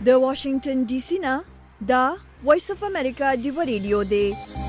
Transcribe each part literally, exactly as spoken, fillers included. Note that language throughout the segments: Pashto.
د واشنگټن ډي سي نه دا وایس اف امریکا دی ریډیو دی.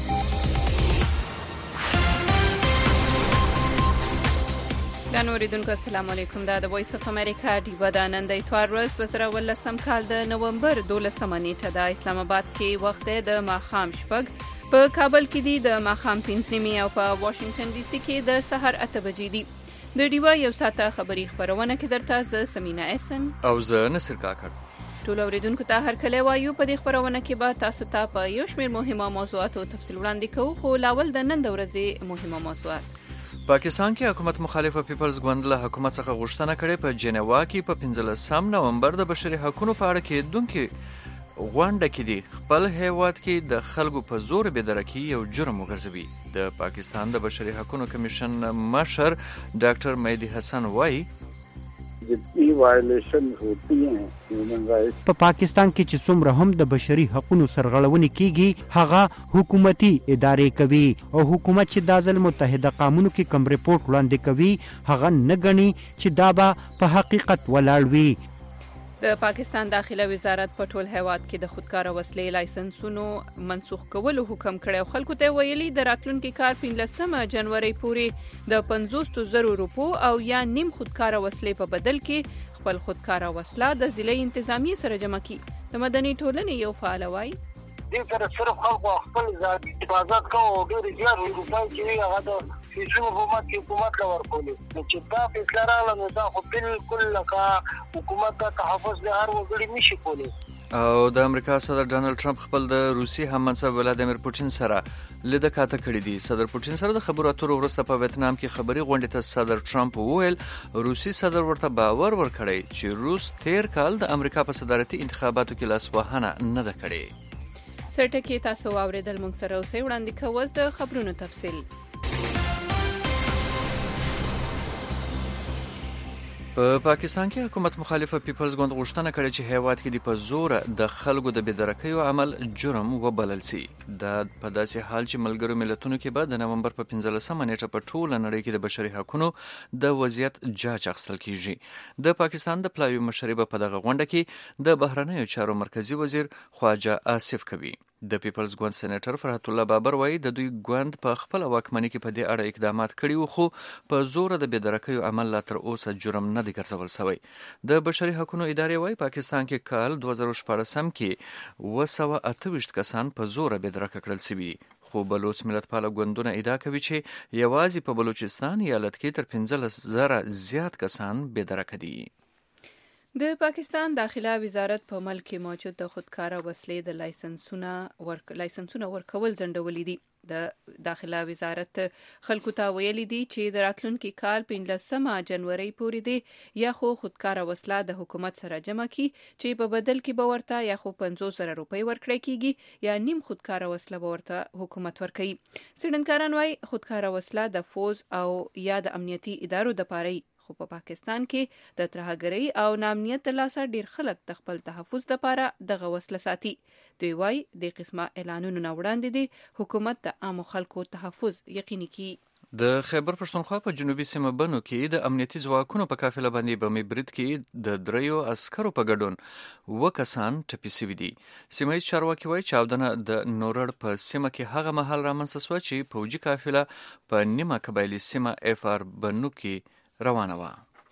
ګرانو اوریدونکو السلام علیکم. دا د وایس اف امریکا دی د نن د اتوار ورځ په سره ولسم کال د نومبر دولسمه نیټه د اسلام آباد کې وخت د ماښام شپږ، په کابل کې دی د ماښام پنځه نیمې او په واشنگټن ډي سي کې د سحر اته بجې دي. د ډیوا یو ساعته خبری خبرونه کې درته ز سمینا احسن او ز نصر کاکړ. ټول اوریدونکو ته هر کله وایو په دې خبرونه کې به تاسو ته په یو شمېر مهمه موضوعات او تفصیل وړاندې کوو، خو لاول د نن د ورځې مهمه موضوعات. پاکستان کې حکومت مخالفه پیپلز ګوند له حکومت څخه غوښتنه کړې په جنیوا کې په پنځلسم نومبر د بشري حقوقو په اړه کېدونکې غونډه کې دی خپل هیواد کې د خلکو په زور بېدرکي یو جرم وګرځوي. د پاکستان د بشري حقوقو کمیشن مشر ډاکټر مهدي حسن وایي جتنی وایلیشن ہوتی ہیں ہیومن رائٹس په پاکستان کې چې څومره هم د بشري حقوقو سرغړونې کیږي هغه حکومتي ادارې کوي او حکومت چې د ځل متحده قانونو کې کوم ریپورت وړاندې کوي هغه نه ګڼي چې دا به په حقیقت ولاړ وي. د پاکستان داخله وزارت په ټول هیواد کې د خودکار وسلې لایسنسونو منسوخ کولو حکم کړی او خلکو ته ویلي د راتلونکي کال پنځلسمه جنوري پورې د پنځوس زرو روپو او یا نیم خودکار وسلې په بدل کې خپل خودکار وسله د ضلعي انتظامیې سره جمع کړي. د مدني ټولنې یو فعال وایي دې سره صرف خلکو خپل ذاتي حفاظت کوو او ډېرې زیات روپۍ چې وي هغه د فیسونو حکومت کې حکومت له ورکولې نو چې دا فیصله راغله نو دا خو بالکل لکه حکومت ته تحفظ د هر وګړي نشي کولی. او د امریکا صدر ډانلډ ټرمپ خپل د روسي هم منصب ولادیمیر پوټین سره لیده کاته کړی دی. صدر پوټین سره د خبرو اترو وروسته په ویتنام کې خبري غونډې ته صدر ټرمپ وویل روسي صدر ورته باور ورکړی چې روس تیر کال د امریکا په صدارتي انتخاباتو کې لاسوهنه نه ده کړې. سرټکی تاسو واوریدل موږ سره اوسئ وړاندې کوو د خبرونو تفصیل. په پاکستان کې حکومت مخالفه پیپلز ګوند غوښتنه کړې چې هیواد کې د په زور د خلکو د بېدرکیو عمل جرم وبلل شي. دا په داسې حال چې ملګرو ملتونو کې به د نومبر په پنځلسمه نیټه په ټوله نړۍ کې د بشري حقوقو د وضعیت جاج اخیستل کیږي. د پاکستان د پلاوي مشري په دغه غونډه کې د بهرنیو چارو مرکزی وزیر خواجه آصف کوي. د پیپلز ګوند سېنیټر فرحت الله بابر وایي د دوی ګوند په خپل واکمنۍ کې په دې اړه اقدامات کړي وو خو په زور د بېدرکیو عمل لا تر اوسه جرم نه دی ګرځول شوی. د بشري حقوقو ادارې وایي پاکستان کې کال دوه زره شپاړسم کې اوه سوه اته ویشت کسان په زور بېدرکه کړل شوي، خو بلوچ ملتپاله ګوندونه ادعا کوي چې یوازې په بلوچستان ایالت کې تر پنځلس زره زیات کسان بېدرکه دي. د پاکستان داخله وزارت په ملک کې موجود د خودکاره وسلې د لایسنسونه ورک لایسنسونه ورکول ځنډولي دي. د داخله وزارت خلکو ته ویلي دي چې د راتلونکي کال پنځلسمه جنوري پورې دی یا خو خودکاره وسله د حکومت سره جمع کی چې په بدل کې به ورته یا خو پنځوس زره روپۍ ورکړی کیږي یا نیم خودکاره وسله به ورته حکومت ورکوي. څېړنکاران وایي خودکاره وسله د فوز او یا د امنیتي ادارو د پاره خو په پاکستان کې د ترهګرۍ او نامنیت د لاسه ډیر خلک د خپل تحفظ لپاره دغه وسله ساتي. دوی وایي د قسمه اعلانونو نه وړاندې دی حکومت د عامو خلکو تحفظ یقیني کړي. د خیبر پښتونخوا په جنوبي سیمه بنو کې د امنیتي ځواکونو په قافله باندې بمي برید کې د دریو عسکرو په ګډون اووه کسان ټپي شوي دي. سیمه ییز چارواکي وایي چاودنه د نورړ په سیمه کې هغه مهال رامنځته شوه چې پوځي قافله په نیمه قبایلي سیمه اف آر بنو کې روانه وه.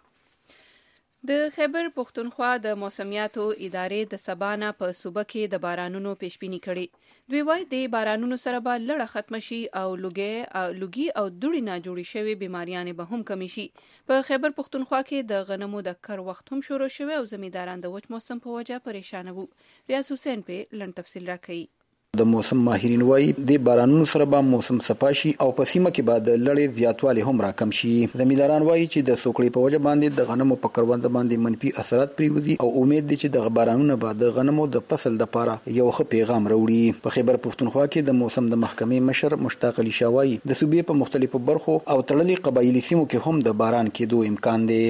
د خیبر پښتونخوا د موسمیاتو ادارې د سبا په صوبه کې د بارانونو پیشبیني کړې. دوی وایي د بارانونو سره به لړه ختم شي او لوګي او لوګي او دوړي نه جوړې شوی بیماریانې به هم کم شي. په خیبر پښتونخوا کې د غنمو د کر وخت هم شروع شوی او زمینداران د وچ موسم په وجه پریشان وو. ریاض حسین په لړ تفصیل راکړي. د موسم ماهرین وایي د بارانونو سره به موسم صفا شي او په سیمه کې به د لړې زیاتوالی هم راکم شي. زمینداران وایي چې د سوکړې په وجه باندې د غنمو په کرونده باندې منفي اثرات پریوزي او امید دي چې د بارانونو به د غنمو د فصل لپاره یو ښه پیغام راوړي. په خیبر پښتونخوا کې د موسم د محکمې مشر مشتاق علي شاوای د صوبې په مختلفو برخو او تړلي قبایلی سیمو کې هم د باران کېدو امکان دی.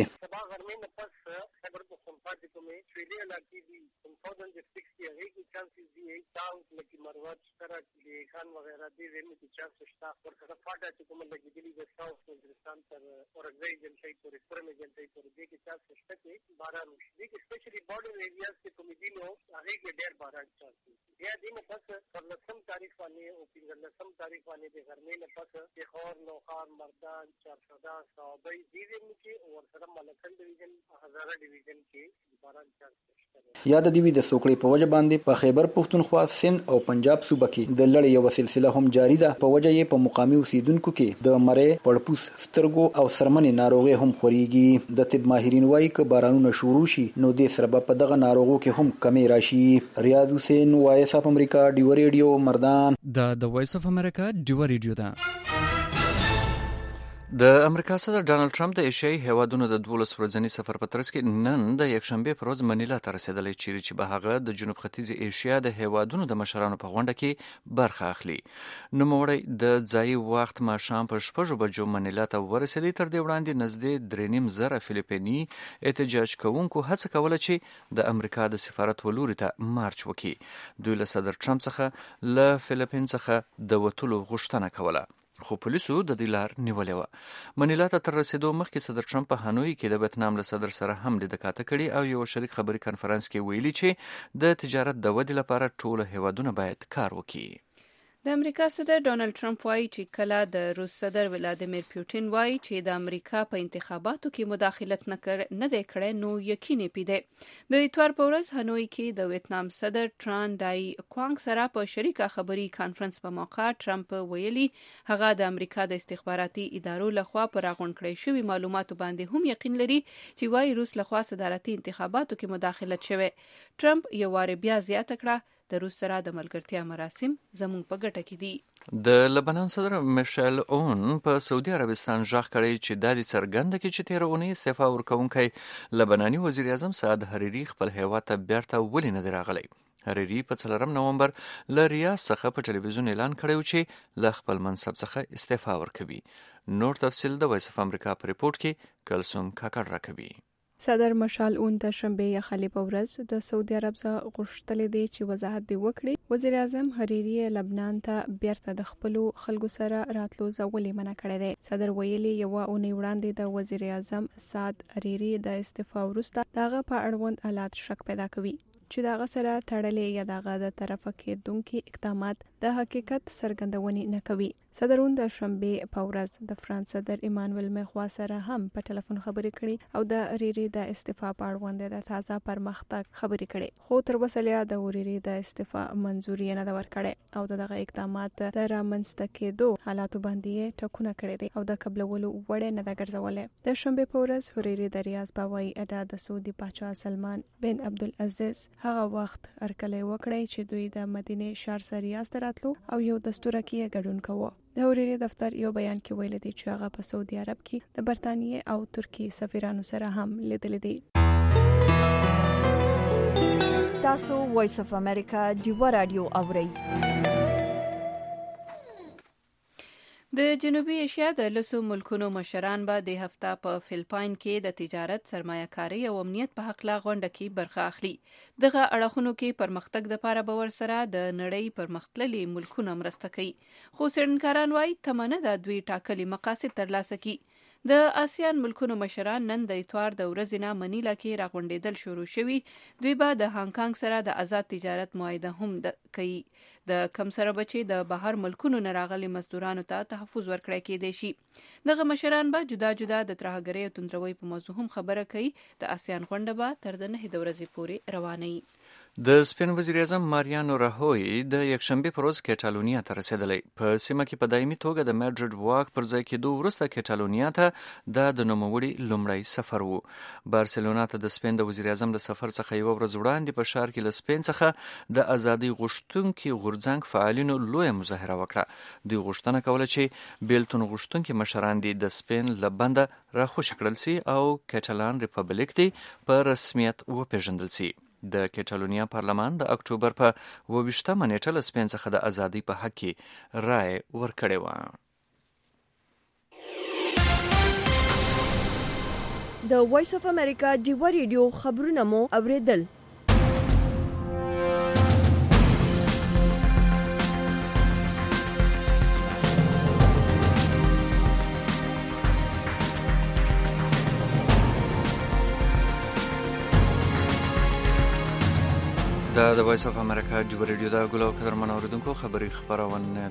سره د خان وغیرہ دی ویني چې چانس شته ورته فاټا چې کوم لګیدلی د ساوث وزیرستان تر اورګزای جنټي پورې پرمه جنټي پورې دې کې چانس شته چې باران وشي د سپیشلی بارډر ایریاز کې کوم دي نو هغه کې ډېر باران چانس بیا دې نه پس پر لسم تاریخ باندې او په لسم تاریخ باندې د غرمې نه پس د خور نوخار مردان چارسدا صوابي دې ویني کې او سره ملکن ډیویژن هزاره ډیویژن کې باران چانس شته. یاد دی د سوکړې په وجه باندې په خیبر پختونخوا سند او پنجاب صوبه کې د لړۍ یو سلسله هم جاری ده. په وجه یې په مقامي اوسیدونکو کې د مړې پړپوس سترګو او سرمنې ناروغي هم خوريږي. د طب ماهرین وایي ک بارانونه شروع شي نو د سبب په دغه ناروغو کې هم کمی راشي. ریاض حسین وایس اف امریکا ډیو ریډیو مردان. د د وایس اف امریکا ډیو ریډیو ده. د امریکا صدر ډانلډ ټرمپ د ایشیايي هیوادونو د دولس ورځني سفر په ترڅ کې نن د یکشنبه پر ورځ منیلا ته رسیدلی چې به هغه د جنوب ختیځ ایشیا د هیوادونو د مشرانو په غونډه کې برخه اخلي. نوموړی د ځایي وخت ماښام په شپږو بجو منیلا ته ورسېدی. تر دې وړاندې نږدې درې نیم زره فلیپیني احتجاج کوونکو هڅه کوله چې د امریکا د سفارت ولوري ته مارچ وکړي. دوی له صدر ټرمپ څخه له فلیپین څخه د وتلو غوښتنه کوله خو پولیسو د دې لار نیولې وه. منیلا ته تر رسیدو مخکې صدر ټرمپ په هانوي کې د ویتنام له صدر سره هم لیدکاته کړي او یو شریک خبري کنفرانس کې ویلي چې د تجارت د ودې لپاره ټول هیوادونه باید کار وکړي. د امریکا صدر ډانلډ ټرمپ وایي چې کله د روس صدر ولادیمیر پوتین وایي چې د امریکا په انتخاباتو کې مداخلت نه کړ نه دی کړی نو یقیني پیده. د اتوار په ورځ هانوي کې د ویتنام صدر ټران دای کوانګ سره په شریکه خبري کانفرنس په موقع ټرمپ ویلي هغه د امریکا د استخباراتي ادارو لخوا پر راغونډ کړی شوی معلوماتو باندې هم یقین لري چې وایي روس لخوا صدارتي انتخاباتو کې مداخلت شوی. ټرمپ یو واره بیا زیاته کړه د روس سره د ملګرتیا مراسم زموږ په ګټه کې دي. د لبنان صدر میشل اون په سعودي عربستان ژغ کړی چې د دې څرګنده کې چې تیر اونۍ استعفا ورکوونکی لبناني وزیر اعظم سعد حریری خپل هیواد ته بیرته ولې نه دی راغلی. حریری په څلورم نومبر له ریاض څخه په ټلویزیون اعلان کړی چې له خپل منصب څخه استعفا ورکوي. نور تفصیل د وایس اف امریکا په ریپورت کې کلثوم کاکړ راکوي. صدر مشال اون د شنبه یا خلی په ورځ د سعودي عرب څخه غوښتل دي چې وضاحت دی وکړي. وزیر اعظم حریری لبنان ته بیرته د خپل خلکو سره راتلو ځولې منع کړی دی. صدر ویلي یو اونۍ وړاندې د وزیر اعظم سعد حریری د استعفا وروسته دغه په اړوند حالات شک پیدا کوي چې دغه سره تړلې یا دغه د طرفه کېدونکو اقدامات د حقیقت څرګندونې نه کوي. صدرون د شنبه په ورځ د فرانس صدر ایمانوئل مخوا سره هم په ټلیفون خبرې کړې او د ریری د استعفا په اړوند د تازه پرمختګ خبرې کړې خو تر اوسه د ریری د استعفا منزوري نه دا ورکړې او دغه اقدامات د رامنځته کېدو حالاتو باندې ټکونه کړې دي او د قبلولو وړ نه دا ګرځولې. د شنبه په ورځ ریری د ریاض په وای اډا د سعودي پاچا سلمان بن عبدالعزیز هغه وخت ارکلې وکړې چې دوی د مدینه شهر ریاض ته راتلو او یو دستور کې ګډون کوو. د ریری دفتر یو بیان کې ویل دي چې هغه په سعودي عرب کې د برتانیې او ترکیې سفیرانو سره هم لیدل دي. تاسو وایس اف امریکا ډیو رادیو اورئ. د جنوبي ایشیا د لسو ملکونو مشران به د هفته په فلپاین کې د تجارت، سرمایه‌کاري او امنیت په حق لا غونډه کې برخه اخلي. دغه اړخونو کې پرمختګ لپاره به ورسره د نړۍ پرمختللي ملکونه مرسته کوي. خو څېړنکاران وايي تمنه د دوی ټاکلي مقاصد ترلاسه کړي. د آسیان ملکونو مشران نن د اتوار د ورځې نه منیلا کې راغونډېدل شروع شوي. دوی به د هانګ کانګ سره د آزاد تجارت معاهده هم کوي. د کم سره بچي د بهر ملکونو نه راغلي مزدورانو ته تحفظ ورکړی کېدی شي. دغه مشران به جدا جدا د ترهګرۍ او توندروۍ په موضوع هم خبره کوي. د آسیان غونډه به تر د نهې د ورځې پورې روانوي. د سپین وزیر اعظم ماریانو راهوی د یکشنبه پر ورځ کټالونیا ته رسیدلی. په سیمه کې په دایمي توګه د میډرډ واک پر ځای کېدو وروسته کټالونیا ته د د نوموړي لومړی سفر وو. بارسلونا ته د سپین د وزیر اعظم له سفر څخه یو ورځ وړاندې په ښار کې له سپین څخه د ازادي غوښتونکي غورځنګ فعالینو لویه مظاهره وکړه. دوی غوښتنه کوله چې بیلتون غوښتونکي مشران دي د سپین له بنده راخوشي کړل سي او کټالان ریپبلیک دی په رسمیت وپېژندل سي. د کټالونیا پارلمان د اکتوبر په اوویشتمه نیټه له سپین څخه د ازادۍ په حق کې رایه ورکړې وه. د وایس اف امریکا ډیو ریډیو خبرونه مو اوریدل. دا د وایس اف امریکا جوبر ریډیو دا ګلو قدر منوریدونکو خبري خبرونه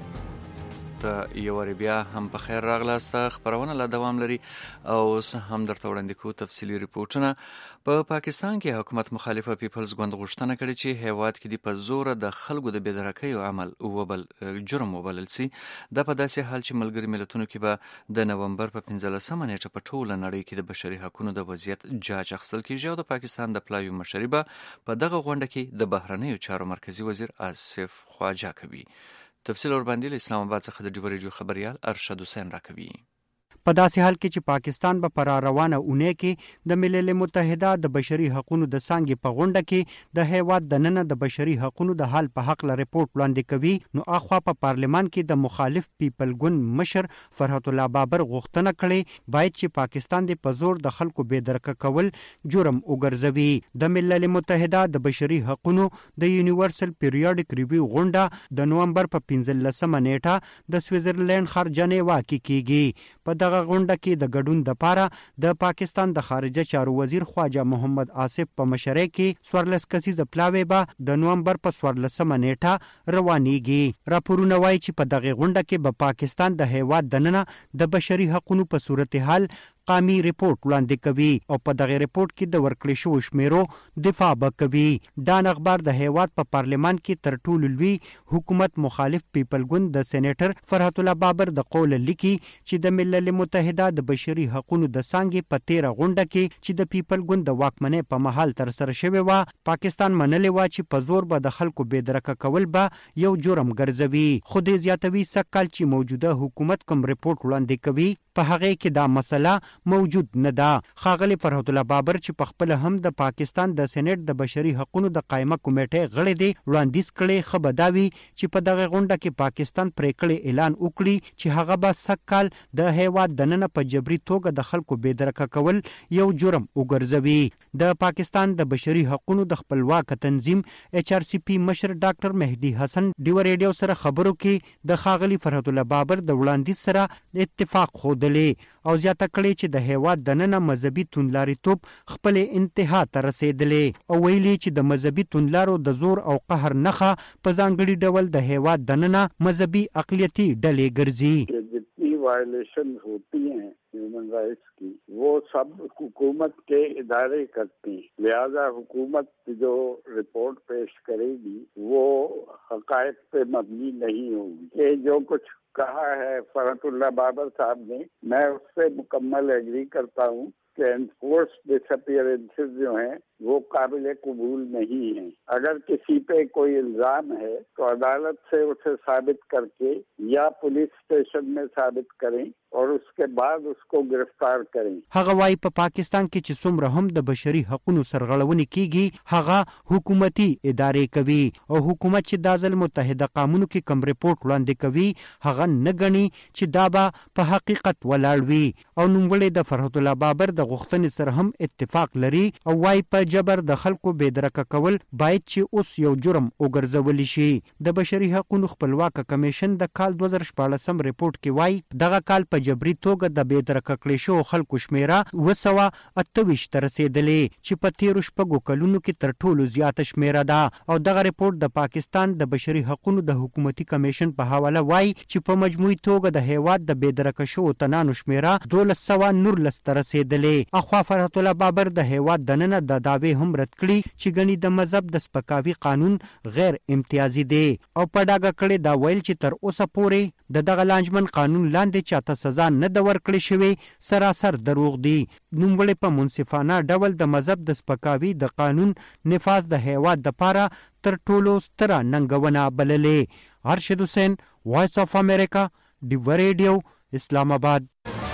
ته یو ور بیا هم په خیر راغلاست. خبرونه لا دوام لري او هم درته وړاندې کوو تفصیلی ریپورتونه. په پا پاکستان کې حکومت مخالفه پیپلز ګوند غوښتنه کړې چې هیواد کې د په زور د خلکو د بېدرکۍ عمل وبل جرم وبلل سي. دا په داسې حال چې ملګری ملتونو کې به د نومبر په پنځلسمه نیټه په ټوله نړۍ کې د بشري حقوقو د وضعیت جاج اخیستل کیږي او د پاکستان د پلاوي مشري به په دغه غونډه کې د بهرنیو چارو مرکزی وزیر آصف خواجه کوي. تفصیل اور باندې اسلام آباد څخه د جوبر ریډیو خبريال ارشد حسین راکوي. په داسې حال کې چې پاکستان به پر روانه اونۍ کې د ملل متحده د بشري حقوقو د څنګه په غونډه کې د هیواد د نن د بشري حقوقو د حال په حق ل ریپورت وړاندې کوي، نو اخوا په پارلمان کې د مخالف پیپل ګوند مشر فرحت الله بابر غوښتنه کړې باید چې پاکستان د په زور د خلکو بېدرکه کول جرم وګرځوي. د ملل متحده د بشري حقوقو د یونیورسل پیریوډیک ریویو غونډه د نومبر په پنځلسمه نیټه د سویټزرلند ښار جنیوا کې کیږي. په دغه غونډه کې د ګډون د پاره د پاکستان د خارجه چارو وزیر خواجه محمد آصف په مشرۍ کې سوارلس کسیزه پلاوی به د نومبر په سوارلسمه نیټه روانېږي. راپورونه وایي چې په دغه غونډه کې به پاکستان د هیواد دننه د بشري حقوقو په صورتحال قامي ریپورت وړاندې کوي او په دغه ریپورت کې د ورکړې شوو شمیرو دفاع به کوي. دا اخبار د هیواد په پارلمان کې تر ټولو لوی حکومت مخالف پیپل ګوند د سېنیټر فرحت الله بابر د قول لیکي چې د ملل متحده د بشري حقوقو د څنګه په تیره غونډه کې چې د پیپل ګوند د واکمنۍ په محل تر سره شوی و، پاکستان منلې و چې په زور به د خلکو بېدرکه کول به یو جرم ګرځوي. خو دې زیاتوي سکهال چې موجوده حکومت کوم ریپورت وړاندې کوي په هغه کې دا مسله موجود نه ده. ښاغلي فرحت الله بابر چې په خپل هم د پاکستان د سېنات د بشري حقوقو د قائمه کمیټې غړی دی وړاندیز کړي خبرداوي چې په دغه غونډه کې پاکستان پریکړې اعلان وکړي چې هغه به سکهال د هیواد دننه په جبري توګه د خلکو بېدرکه کول یو جرم وګرځوي. د پاکستان د بشري حقوقو د خپلواک تنظیم ایچ آر سی پی مشر ډاکټر مهدي حسن ډیو ریډیو سره خبرو کې د ښاغلي فرحت الله بابر د وړاندیز سره اتفاق خودلې او زیاته کړې چې د هیواد دننه مذهبي توندلاریتوب خپل انتها ته رسیدلې او ویلي چې د مذهبي توندلارو د زور او قهر نخه په ځانګړي ډول د هیواد دننه مذهبي اقلیتي ډلې ګرځي. जितनी वायलेशन होती हैं ह्यूमन राइट्स की वो सब हुकूमत के इदारे करती हैं, लिहाजा हुकूमत जो रिपोर्ट पेश करेगी वो हकायक पे मबनी नहीं होगी. ये जो कुछ कहा है फरहतुल्लाह बाबर साहब ने, मैं उससे मुकम्मल एग्री करता हूँ कि एनफोर्स डिसअपीयरेंसेस जो हैं वो काबिल कबूल नहीं है. अगर किसी पे कोई इल्जाम है तो अदालत से उसे साबित करके या पुलिस स्टेशन में साबित करें और उसके बाद उसको गिरफ्तार करें. هغه وايي په پاکستان کې چې څومره هم د بشري حقوقو سرغړونې کیږي هغه حکومتي ادارې کوي او حکومت چې د ځل متحده قانونو کې کوم ریپورت وړاندې کوي هغه نه غني چې دا به په حقیقت ولاړ وي. او نوموړي د فرحت الله بابر د غوښتنې سره هم اتفاق لري او وايي په جبر د خلکو بېدرکه کول باید چې اوس یو جرم وګرځول شي. د بشري حقوقو خپلواک کمیشن د کال دوه زره شپاړسم ریپورت کې وايي دغه کال په جبري توګه د بېدرکه کړي شو خلکو شمیره اوه سوه اته ویشت ته رسېدلې چې په تیرو شپږو کلونو کې تر ټولو زیاته شمیره ده. او دغه ریپورت د پاکستان د بشري حقوقو د حکومتي کمیشن په حواله وايي چې په مجموعي توګه د هیواد د بېدرکه شو تنانو شمیره دولس سوه نورلس ته رسېدلې. اخوا فرحت الله بابر د هیواد دننه د دعوې هم رد کړي چې ګني د مذهب د سپکاوي قانون غیر امتیازي دی او په ډاګه کړي دا ویل چې تر اوسه پورې د دغه لانجمن قانون لاندې چاته سزا نه د ورکړې شوې سراسر دروغ دی. نوموړي په منصفانه ډول د مذهب د سپکاوي د قانون نفاذ د هیواد د پاره تر ټولو ستره ننګونه بللې. ارشد حسین، وایس اف امریکا، ډیو ریډیو، اسلام آباد.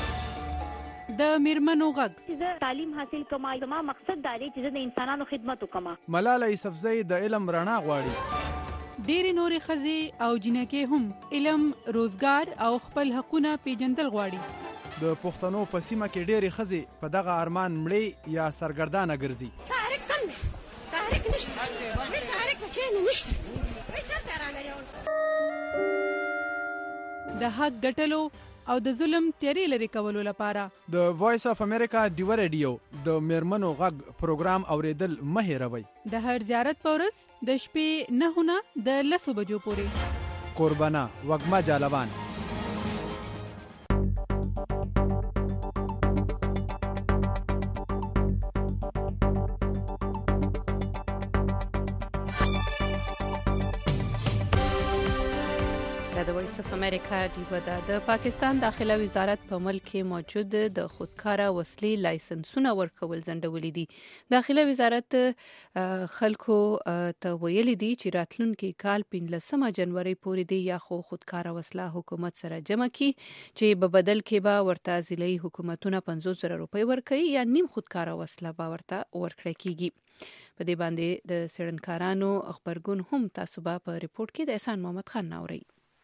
د میرمنو غږ چې تعلیم حاصل کما زما مقصد دا دی چې د انسانانو خدمت وکما. ملاله یوسفزۍ د علم رڼا غواړي. ډېرې نورې ښځې او جنکې هم علم، روزګار او خپل حقونه پیژندل غواړي. د پښتنو په سیمه کې ډېرې ښځې په دغه ارمان مړې یا سرګردانه ګرځي. تحریک کم دی، تحریک نشته، هیڅ تحریک په چین نشته، هیڅ چرته رانه یو د حق ګټلو او د ظلم تیری لري کولو لپاره د وایس اف امریکا ډیو ریډیو د میرمنو غږ پروګرام اوریدل مه هېروئ. د هر زیارت په ورځ د شپې نهه نه د لسو بجو پورې. قربانه وږمه جالبان. د وایس اف امریکا ډیو دا د پاکستان داخله وزارت په ملک کې موجود د خودکاره وسلې لایسنسونه ورکول ځنډولې دي. داخله وزارت خلکو ته ویلي دي چې راتلونکي کال پنځلسمه جنوري پورې دی یا خو خودکاره وسله حکومت سره جمع کی چې په بدل کې به ورته ځلې حکومتونه پنځوس زره روپۍ ورکړي یا نیم خودکاره وسله به ورته ورکړي کیږي. په دې باندې د سړنکارانو خبرګون هم تاسو به په ریپورت کې د احسان محمد خان ناوري.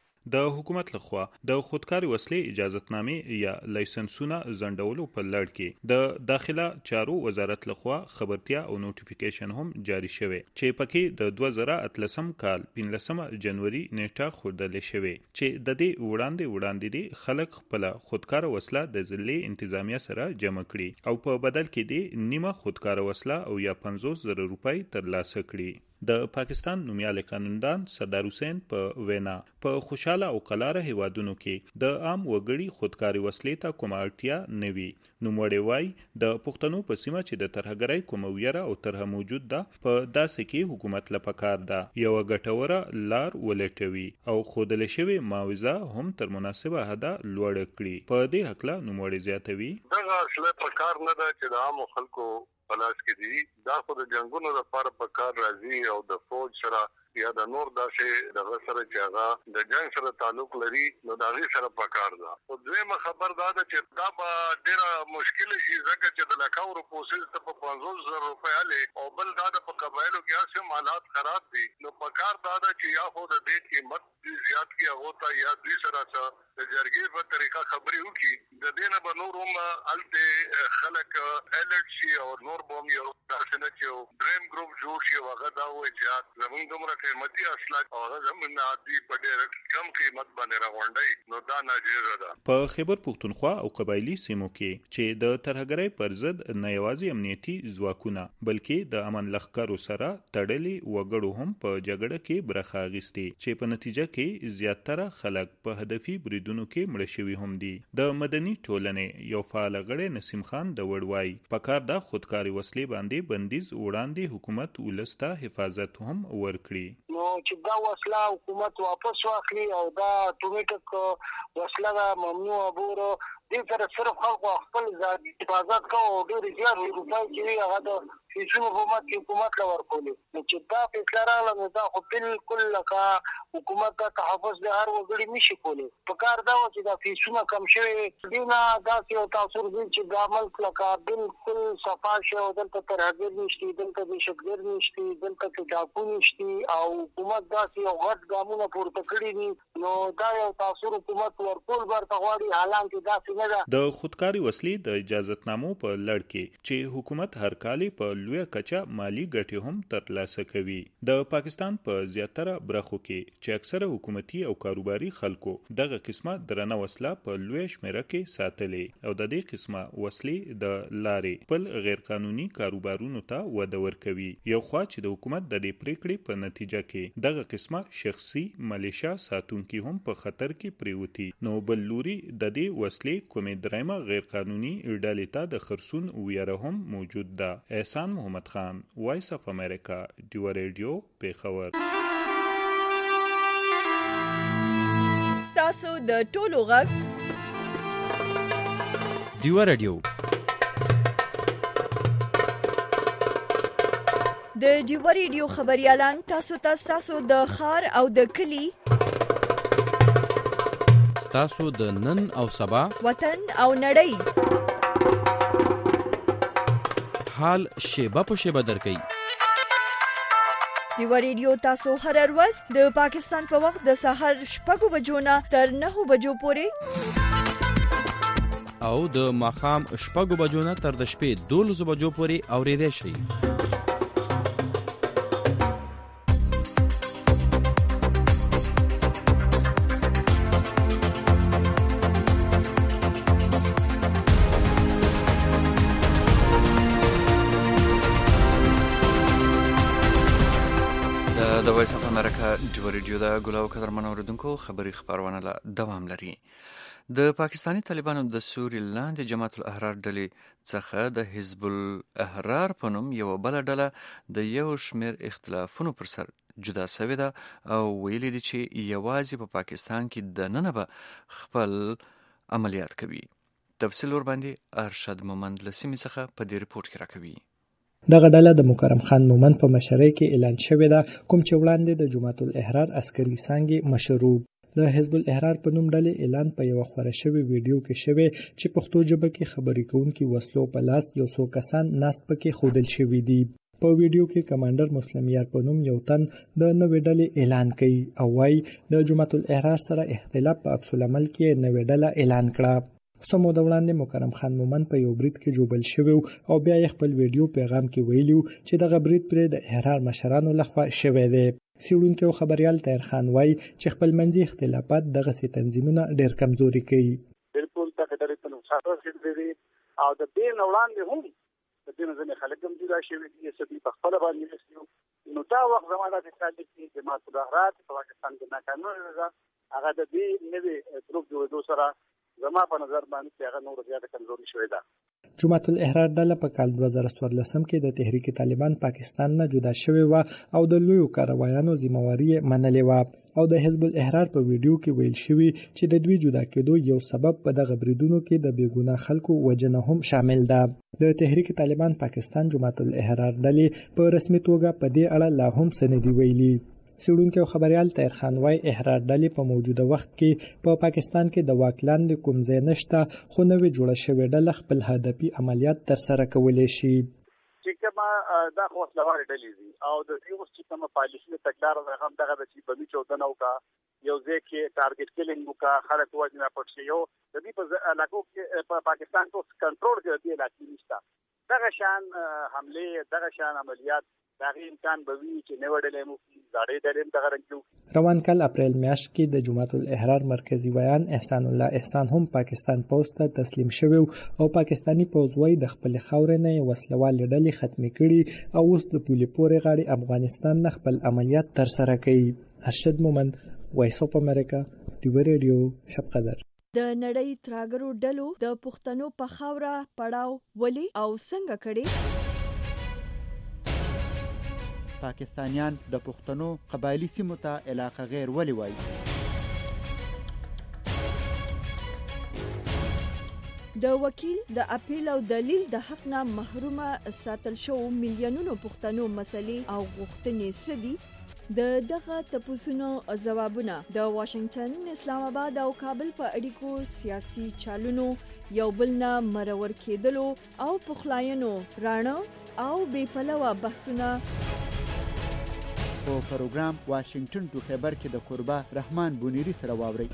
د حکومت لخوا د خودکاري وسلې اجازهتنامې یا لایسنسونه ځنډولو په لړ کې د داخله چارو وزارت لخوا خبرتیا او نوټیفیکیشن هم جاری شوه چې پکې د دوه زره اتلسم کال پنځلسمه جنوري نیټه ښودل شوه چې د دې وړاندې وړاندې دي خلک خپل خودکاره وسله د ضلعي انتظامیه سره جمع کړي او په بدل کې دي نیمه خودکاره وسله او یا پنځوس زره روپۍ ترلاسه کړي. د پاکستان نومیاله قانوندان سردار حسین په وینا په خوشاله او قلاره هیوادونو کې د عام وګړي خودکاري وسلې ته کومه اړتیا نه وي. نوموړی وایي د پښتنو په سیمه چې د ترهګرۍ کومه ویره او طرحه موجود ده په داسې کې حکومت له پکار ده یوه ګټوره لار ولټوي او ښودل شوې معاوضه هم تر مناسبه حده لوړه کړي. په دې هکله نوموړی زیاتوي دغه اصله پکار نه ده چې د عامو خلکو پلاس کې دي. دا خو د جنگونو لپاره په کار راځي او د فوج سره یا د نور داسې دغه سره چې هغه د جنگ سره تعلق لري نو د هغې سره په کار ده. خو دویمه خبر دا ده چې دا به ډېره مشکل شي ځکه چې د لکاورو پروسس ته په پنځوس زره روپۍ هلې او بل دا ده په قبایلو کې هسې هم حالات خراب دي نو په کار دا ده چې یا خو د دې قیمت زیات کړي هغو ته یا دوی سره څه د جرګې په طریقه خبرې وکړي. د دې نه به نور هم هلته خلک الرټ شي او نور به هم یو داسې نه چې یو دریم ګروپ جوړ شي او هغه دا وایي چې زمونږ دومره قیمتي اصلاح او هغه زمونږ عادي په ډېر کم قیمت باندې راغونډوي نو دا ناجیزه ده. په خیبر پښتونخوا او قبایلي سیمو کې چې د ترهګرۍ پر ضد نه یوازې امنیتي ځواکونه بلکې د امن لښکرو سره تړلي وګړو هم په جګړه کې برخه اخیستې چې په نتیجه کې زیاتره خلک په هدفي بریدونو کې مړه شوي هم دي. د مدني ټولنې یو فعال غړی نسیم خان د وړوای په کار د خودکاري وسلې باندې بندیز وړاندې حکومت ولسته حفاظت هم ورکړي. نو چې دا وسله حکومت واپس واخلي او دا اتوماتیک وسله ممنوع بورو دې سره صرف خلکو خپل ځان حفاظت کوو او ډېرې زیات روپۍ چې وي هغه د فیسونو حکومت حکومت له ورکولې. نو چې دا فیصله راغله نو دا خو بالکل لکه حکومت دا تحفظ د هر وګړي نشي کولی. په کار دا و چې دا فیسونه کم شوي دي نه داسې یو تاثر دي چې دا ملک لکه بالکل صفا شي او دلته ترهګر نشته دلته دهشتګر نشته دلته کې ډاکو نشته او حکومت داسې یو غټ ګامونه پورته کړي دي نو دا یو تاثر حکومت ورکول ورته غواړي حالانکې داسې د خودکاري وسلې د اجازهتنامو په لړ کې چې حکومت هر کال په لویه کچه مالی ګټې هم ترلاسه کوي. د پاکستان په زیاتره برخو کې چې اکثره حکومتي او کاروباري خلکو دغه قسمه درنه وسله په لویه شمیره کې ساتلې او د دې قسمه وسلې د لارې خپل غیر قانوني کاروبارونو ته وده ورکوي. یو خوا چې د حکومت د دې پریکړې په نتیجه کې دغه قسمه شخصي ملیشیا ساتونکي هم په خطر کې پریوتی نو بل لوري د دې وسلې کومې درېمه غیر قانوني ډلې ته د خرڅون ویره هم موجود ده. احسان محمد خان وایس اف امریکا ډیو ریډیو پیښور. ستاسو د ټولو غږ ډیو ریډیو د ډیو ریډیو خبريالان تاسو ته تاسو د خار او د کلی تاسو د نن او سبا وطن او نړۍ حال شیبه په شیبه درکې. ډیو ریډیو تاسو هر ورځ د پاکستان په وخت د سحر شپږ بجو نه تر نهه بجو پورې او د ماښام شپږ بجو نه تر د شپې دولس بجو پورې اورېدای شئ. وایس اف امریکا ډیو ریډیو دا ګلاو قدرمن اوریدونکو خبری خبرونه لا دوام لري. د پاکستانی طالبانو د سوري لاندې جماعت الاحرار ډلې څخه د حزب الاحرار په نوم یو بل ډله د یو شمیر اختلافونو پر سر جدا شوې ده او ویلي دي چې یوازې په پاکستان کې د نن به خپل عملیات کوي. تفصیل ور باندې ارشد مومند لسیمی څخه په دې ریپورت کې راکوي. دغه ډله د مکرم خان مومند په مشرۍ کې اعلان شوې ده، کوم چې وړاندې د جماعت الاحرار عسکري څانګې مشر وو. د حزب الاحرار په نوم ډلې اعلان په یو خبره شوی ویډیو کې شوی چې پښتو ژبه کې خبرې کوونکي وسلو په لاس یو څو کسان ناست پکې خودل شوی دي. په ویډیو کې کمانډر مسلم یار په نوم یو تن د نوې ډلې اعلان کوي او وايي د جماعت الاحرار سره اختلاف په عکس العمل کې نوې ډله اعلان کړه. سمو د وړاندې مکرم خان مومند په یو برید کې جوړل شوی او بیا یې خپل ویډیو پیغام کې ویلیو چې دغه برید پرې د احرار مشرانو لخوا شوی دی. سیړونکو خبريال طاهر خان وایي چې خپل منځي اختلافات دغه سي تنظیمونه ډېر کمزوري کوي. بالکل تاسو د ریتنو سره سره او د دین وړاندې هم د دین ځنې خلک هم جدا شوي دي چې په خپل باندې نشي نو دا وخت زموږ د تعلیق کې جماعت الاحرار په پاکستان کې ناکامه ده. هغه د دې نوې ګروپ جوړېدو سره زما په نظر باندې هغه نور زیاته کمزوري شوې ده. جماعت الاحرار ډله په کال دوه زره څوارلسم کې د تحریک طالبان پاکستان نه جدا شوې و او د لویو کاروایانو ذمہواری منلې و او د حزب الاحرار په ویډیو کې ویل شوی چې د دوی جدا کېدو یو سبب په دغه بریدونو کې د بیګناه خلکو وجنه هم شامل ده. د تحریک طالبان پاکستان جماعت الاحرار ډلې په رسمي توګه په دې اړه لا هم سندي ویلي. سیړونکو خبريال طاهر خان وای احرار ډلې په موجوده وخت کې په پا پاکستان کې د واکلاند کوم ځای نشته خو نوې جوړه شوې ډله خپل هدفي عملیات تر سره کولای شي. چې کما دا خو وسلوال ډلې دي او د دې اوس چې کومه پالیسي تکرار راغم دغه د چې بمی چودنه وکا یو ځای کې ټارګټ کلینګ وکا خلک وژنه پټ شي یو د دې په علاقو کې په پاکستان کې کنټرول کې دی علاقې نشته دغه شان حمله دغه شان عملیات دغه امکان به وي چې نو ډلې مو زړې ډلې دغه رنګو. روان کال اپریل میاشت کې د جماعت الاحرار مرکزی ویان احسان الله احسان هم پاکستان پوز ته تسلیم شوی او پاکستانی پوز وای د خپل خاورې نه وسلوال ډلې ختمې کړي او اوس د پولې پورې غاړي افغانستان نه خپل عملیات تر سره کوي. ارشد مومند وایس اف امریکا ډیو ریډیو شب قدر. د نړۍ تراګرو ډلو د پښتنو په خاوره پړاو ولي او څنګه کړي؟ پاکستانیان د پښتنو قبایلی سیمو ته علاقه غیر ولي وایي؟ د وکیل د اپیل او دلیل د حق نه محرومه ساتل شو میلیونونو پښتنو مسلې او غوښتنې سدي. د دغه تپوسونو ځوابونه د واشنگټن، اسلام آباد او کابل په اړیکو سیاسي چالونو یو بل نه مرور کېدلو او پخلاینو رانه او بې پلوه بحثونه په پروګرام واشنگټن ټو خبر کې د قربا رحمان بونیری سره واوري.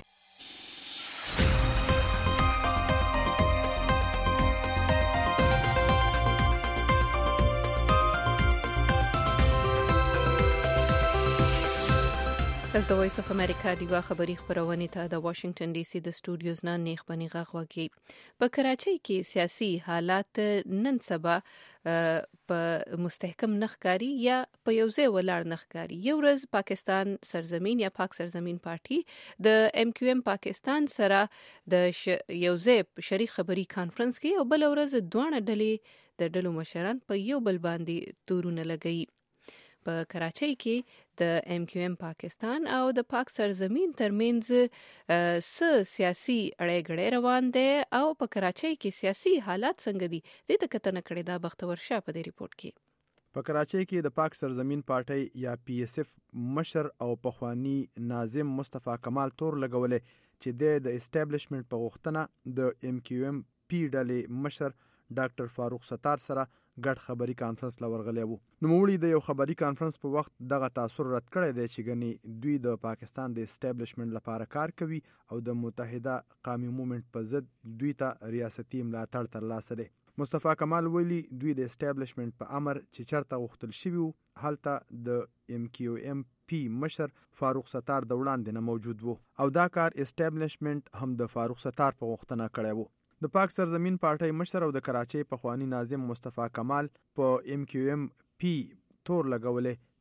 تاسو د وایس اف امریکا دیوا خبری خبرونه ته د واشنگټن ډي سي د سټوډیوز نه نیخ بنی غوږی. په کراچۍ کې سیاسي حالات نن سبا په مستحکم نخکاری یا په یو ځای ولاړ نخکاری. یو ورځ پاکستان سرزمین یا پاک سرزمین پارټي د ایم کیو ایم پاکستان سره د یو ځای شریک خبري کانفرنس کې او بل ورځ دوه ډلې د ډلو مشران په یو بل باندې تورونه لګئی. په کراچۍ کې د ایم کیو ایم پاکستان او د پاک سرزمین ترمنځ س سیاسي اړه غړې روان دي او په کراچۍ کې سیاسي حالات څنګه دي دې ته کتنه کړې دا بختور شاه په دې ریپورت کې. په کراچۍ کې د پاک سرزمین پارټي یا پی ایس اف مشر او پخوانی ناظم مصطفی کمال تور لګولې چې د اسټابلیشمنت په غوښتنه د ایم کیو ایم پی ډلې مشر ډاکټر فاروق ستار سره ګډ خبري کانفرنس لورغلی وو. نو موړي د یو خبري کانفرنس په وخت دغه تاثر رد کړی دی چې ګني دوی د پاکستان د اسټابلیشمنت لپاره کار کوي او د متحده قومي موومنت په ضد دوی ته ریاستي ملاتړ ترلاسه دی. مصطفی کمال ویلي دوی د اسټابلیشمنت په امر چې چرته غوښتل شوی هلته د ایم کیو ایم پی مشر فاروق ستار د وړاندې نه موجود وو او دا کار اسټابلیشمنت هم د فاروق ستار په غوښتنه کړی وو. د پاک سرزمین پارټي مشر او د کراچۍ پخوانی ناظم مصطفی کمال په ایم کیو ایم پی تور لګولې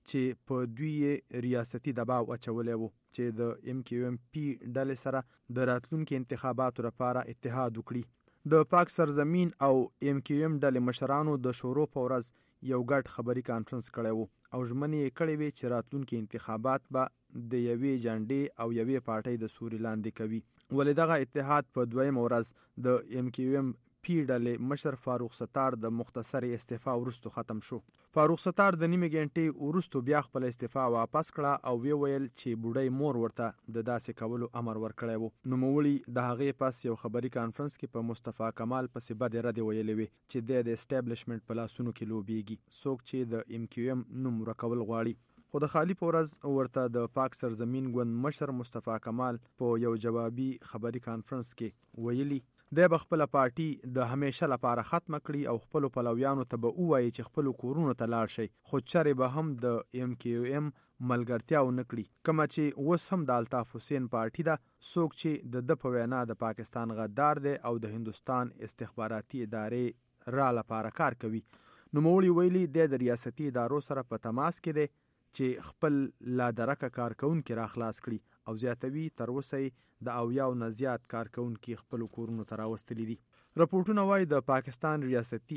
چې په دوی ریاستي دباو اچولی وو چې د ایم کیو ایم پی ډلې سره د راتلونکي انتخاباتو لپاره اتحاد وکړي. د پاک سرزمین او ایم کیو ایم ډلې مشرانو د شورو په ورځ یو ګډ خبري کانفرنس کړی وو او ژمنې یې کړې وې چې راتلونکي انتخابات به د یوې جنډې او یوې پارټۍ د سوري لاندې کوي. ولې دغه اتحاد په دویمه ورځ د ایم کیو ایم پی ډلې مشر فاروق ستار د مختصر استعفا وروسته ختم شو. فاروق ستار د نیمه غنټې وروسته بیا خپل استعفا واپس کړه او وی ویل چې بوډۍ مور ورته د داسې کولو امر ورکړی وو. نوموړي د هغې پس یو خبري کانفرنس کې په مصطفی کمال پسې بدې ردې ویلې وې چې دی د اسټابلیشمنټ په لاسونو کې لوبیږي، څوک چې د ایم کیو ایم نوم ورکول غواړي. خو د خالی په ورځ ورته د پاک سرزمین ګوند مشر مصطفی کمال په یو جوابي خبري کانفرنس کې ویلي دی به خپله پارټي د همیشه لپاره ختمه کړي او خپلو پلویانو ته به ووایي چې خپلو کورونو ته لاړ شئ، خو چرې به هم د ایم کیو ایم ملګرتیا ونه کړي، کومه چې اوس هم د الطاف حسین پارټي ده، څوک چې د ده په وینا د پاکستان غدار دی او د هندوستان استخباراتي ادارې را لپاره کار کوي. نوموړي ویلي دی د ریاستي ادارو سره په تماس کې دی چې خپل لادرکه کارکونکي را خلاص کړي او زیاتوي تر اوسه د اویاو نه زیات کارکونکي خپل کورونو ته راوستلي دي. راپورټونه وایي د پاکستان ریاستي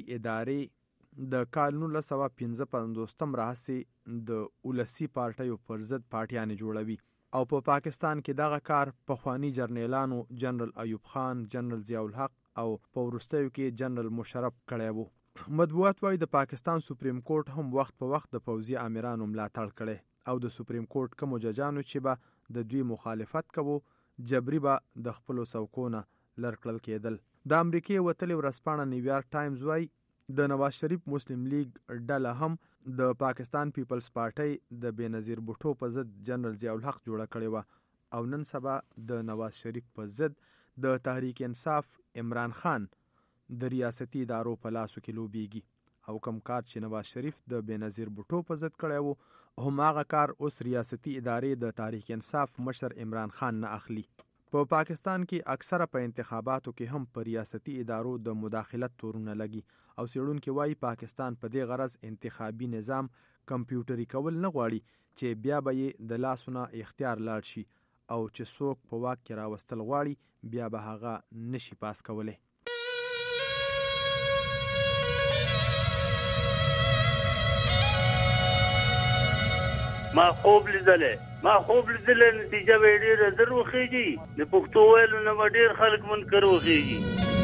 ادارې د کال نولس سوه پنځه پنځوستم راهیسې د ولسي پارټیو پر ضد پارټیانې جوړوي او په پاکستان کې دغه کار پخواني جرنیلانو جنرال ایوب خان، جنرال ضیاء الحق او په وروستیو کې جنرال مشرف کړی وو. مطبوعات وایي د پاکستان سپریم کورټ هم وخت په وخت د پوځي امیرانو ملاتړ کړی او د سپریم کورټ کومو ججانو چې به د دوی مخالفت کوو جبري به د خپلو څوکو نه لر کړل کېدل. د امریکې وتلې ورځپاڼه نیویارک ټایمز وایي د نواز شریف مسلم لیگ ډله هم د پاکستان پیپلز پارټۍ د بېنظیر بوټو په ضد جنرال ضیاء الحق جوړه کړې وه او نن سبا د نواز شریف په ضد د تحریک انصاف عمران خان د ریاستي ادارو په لاسو کې لوبیږي او کوم کار چې نواز شریف د بېنظیر بوټو په ضد کړی وو هماغه کار اوس ریاستي ادارې د تحریک انصاف مشر عمران خان نه اخلي. په پاکستان کې اکثره په انتخاباتو کې هم په ریاستي ادارو د مداخلت تورونه لګي او څېړونکي وایي پاکستان په دې غرض انتخابي نظام کمپیوټري کول نه غواړي چې بیا به یې د لاسونه اختیار لاړ شي او چې څوک په واک کې راوستل غواړي بیا به هغه نشي پاس کولی. ما خوب لیدلې ما خوب لیدلې نتیجه به ډېره زر وخېږي، د پښتو ویلو نه به ډېر خلک منکر وخېږي.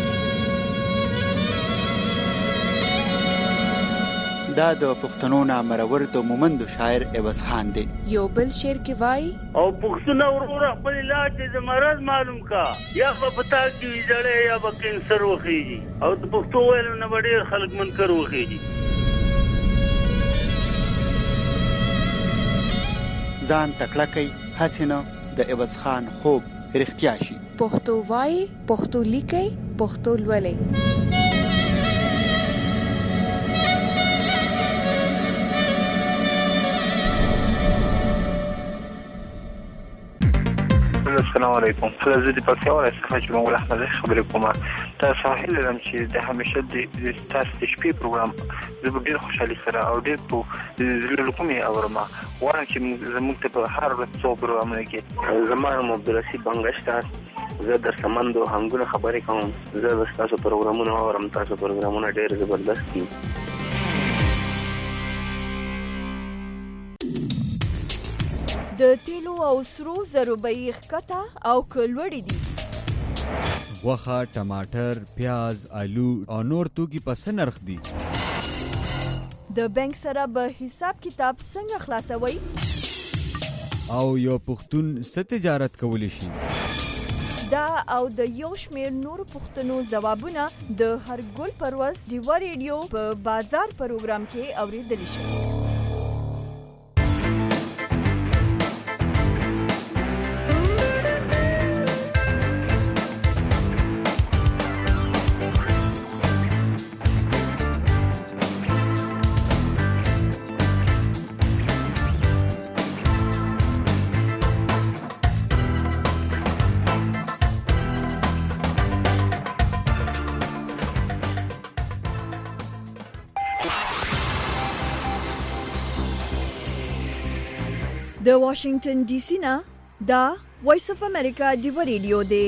دا د پښتنو نامرور د مومندو شاعر عوض خان دی. یو بل شعر کې وایي او پښتون وروره خپل علاج د مرض معلوم کا، یا به پتا کې ویځړې یا به کینسر وخېږي او د پښتو ویلو نه به ډېر خلک منکر وخېږي. ځان تکړه کوي هسې نه د عوض خان خوب رښتیا شي. پښتو وایي، پښتو لیکي، پښتو لولي. السلام علیکم. زه د پښتو څخه چې موږ احمد خبرې کوم. تاسو ساحل لرم چې د همیشه د تاسو د شپې پروګرام زه ډېر خوشحالي سره او ډېر په زړه کومې اورم. وایم چې زموږ ته په هر ورځ څو پروګرامونه کې زما نوم عبدالرشید بنګشته، زه د سمندو هنګونه خبرې کوم. زه د تاسو پروګرامونه اورم. تاسو پروګرامونه ډېر زبردست دي. د تیلو او سرو زرو بیې ښکته او کلوړې دي. غوښه، ټماټر، پیاز، آلو او نور توکي په څه نرخ دي؟ د بانک سره به حساب کتاب څنګه خلاصوي؟ او یو پښتون څه تجارت کولی شي؟ دا او د یو شمېر نورو پوښتنو ځوابونه د هر ګل پر ورځ ډیوا ریډیو په بازار پروګرام کې اورېدلی شي. د واشنگټن ډي سي نه دا وایس اف امریکا دی ریډیو دی.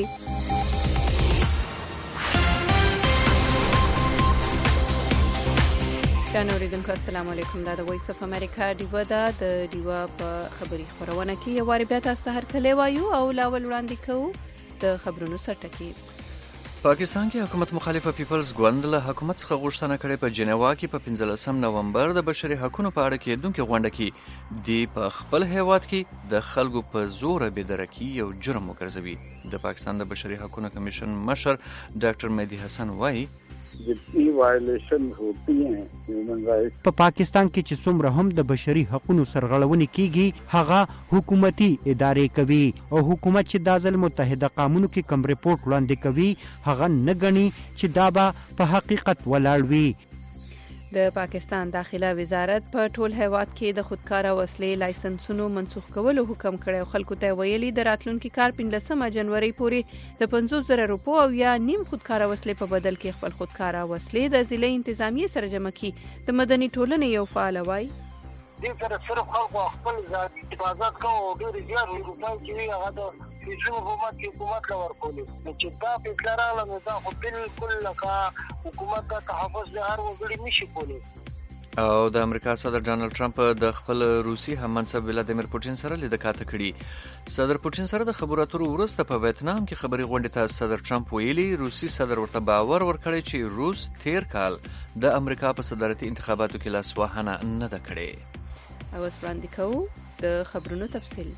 جناب اوریدونکو السلام علیکم. دا د وایس اف امریکا دیو دا د دیو په خبري خبرونه کې یو واری بیا تاسو ته هر کله وایو او لاول وړاندې کوو د خبرونو سرټکی. پاکستان کې حکومت مخالفه پیپلز ګوند له حکومت څخه غوښتنه کړې په جنیوا کې په پنځلسم نومبر د بشري حقوقو په اړه کېدونکې غونډه کې دی په خپل هیواد کې د خلکو په زور بېدرکي یو جرم وګرځوي. د پاکستان د بشري حقوقو کمیشن مشر ډاکټر مهدي حسن وایي جتنی وایلیشن ہوتی ہیں ہیومن رائٹس په پاکستان کې چې څومره هم د بشري حقوقو سرغړونې کیږي هغه حکومتي ادارې کوي او حکومت چې د ځل متحده قانونو کې کوم ریپورت وړاندې کوي هغه نه غني چې دا به په حقیقت ولاړ وي. د پاکستان داخله وزارت په ټول هیواد کې د خودکار وسلې لایسنسونو منسوخ کولو حکم کړی او خلکو ته ویلي د راتلونکي کال پنځلسمه جنوري پورې د پنځوس زره روپو او یا نیم خودکار وسلې په بدل کې خپل خودکار وسلې د ضلع انتظامیه سره جمع کړي. د مدني ټولنې یو فعال وایي دې سره صرف خلکو خپل ذاتي حفاظت کوو او ډېر زیات روپۍ چې وي هغه د فیسونو حکومت کې حکومت له ورکولو چې دا فیصله راغله نو دا خو بالکل لکه حکومت ته تحفظ د هر وګړي نشي کولی. او د امریکا صدر ډانلډ ټرمپ د خپل روسي هم منصب ولادیمیر پوتین سره لیدکاته کړي. صدر پوتین سره د خبرو اترو وروسته په ویتنام کې خبري غونډې ته صدر ټرمپ ویلي روسي صدر ورته باور ورکړی چې روس تیر کال د امریکا په صدارتي انتخاباتو کې لاسوهنه نه ده کړې. او اوس وړاندې کوو د خبرونو تفصیل.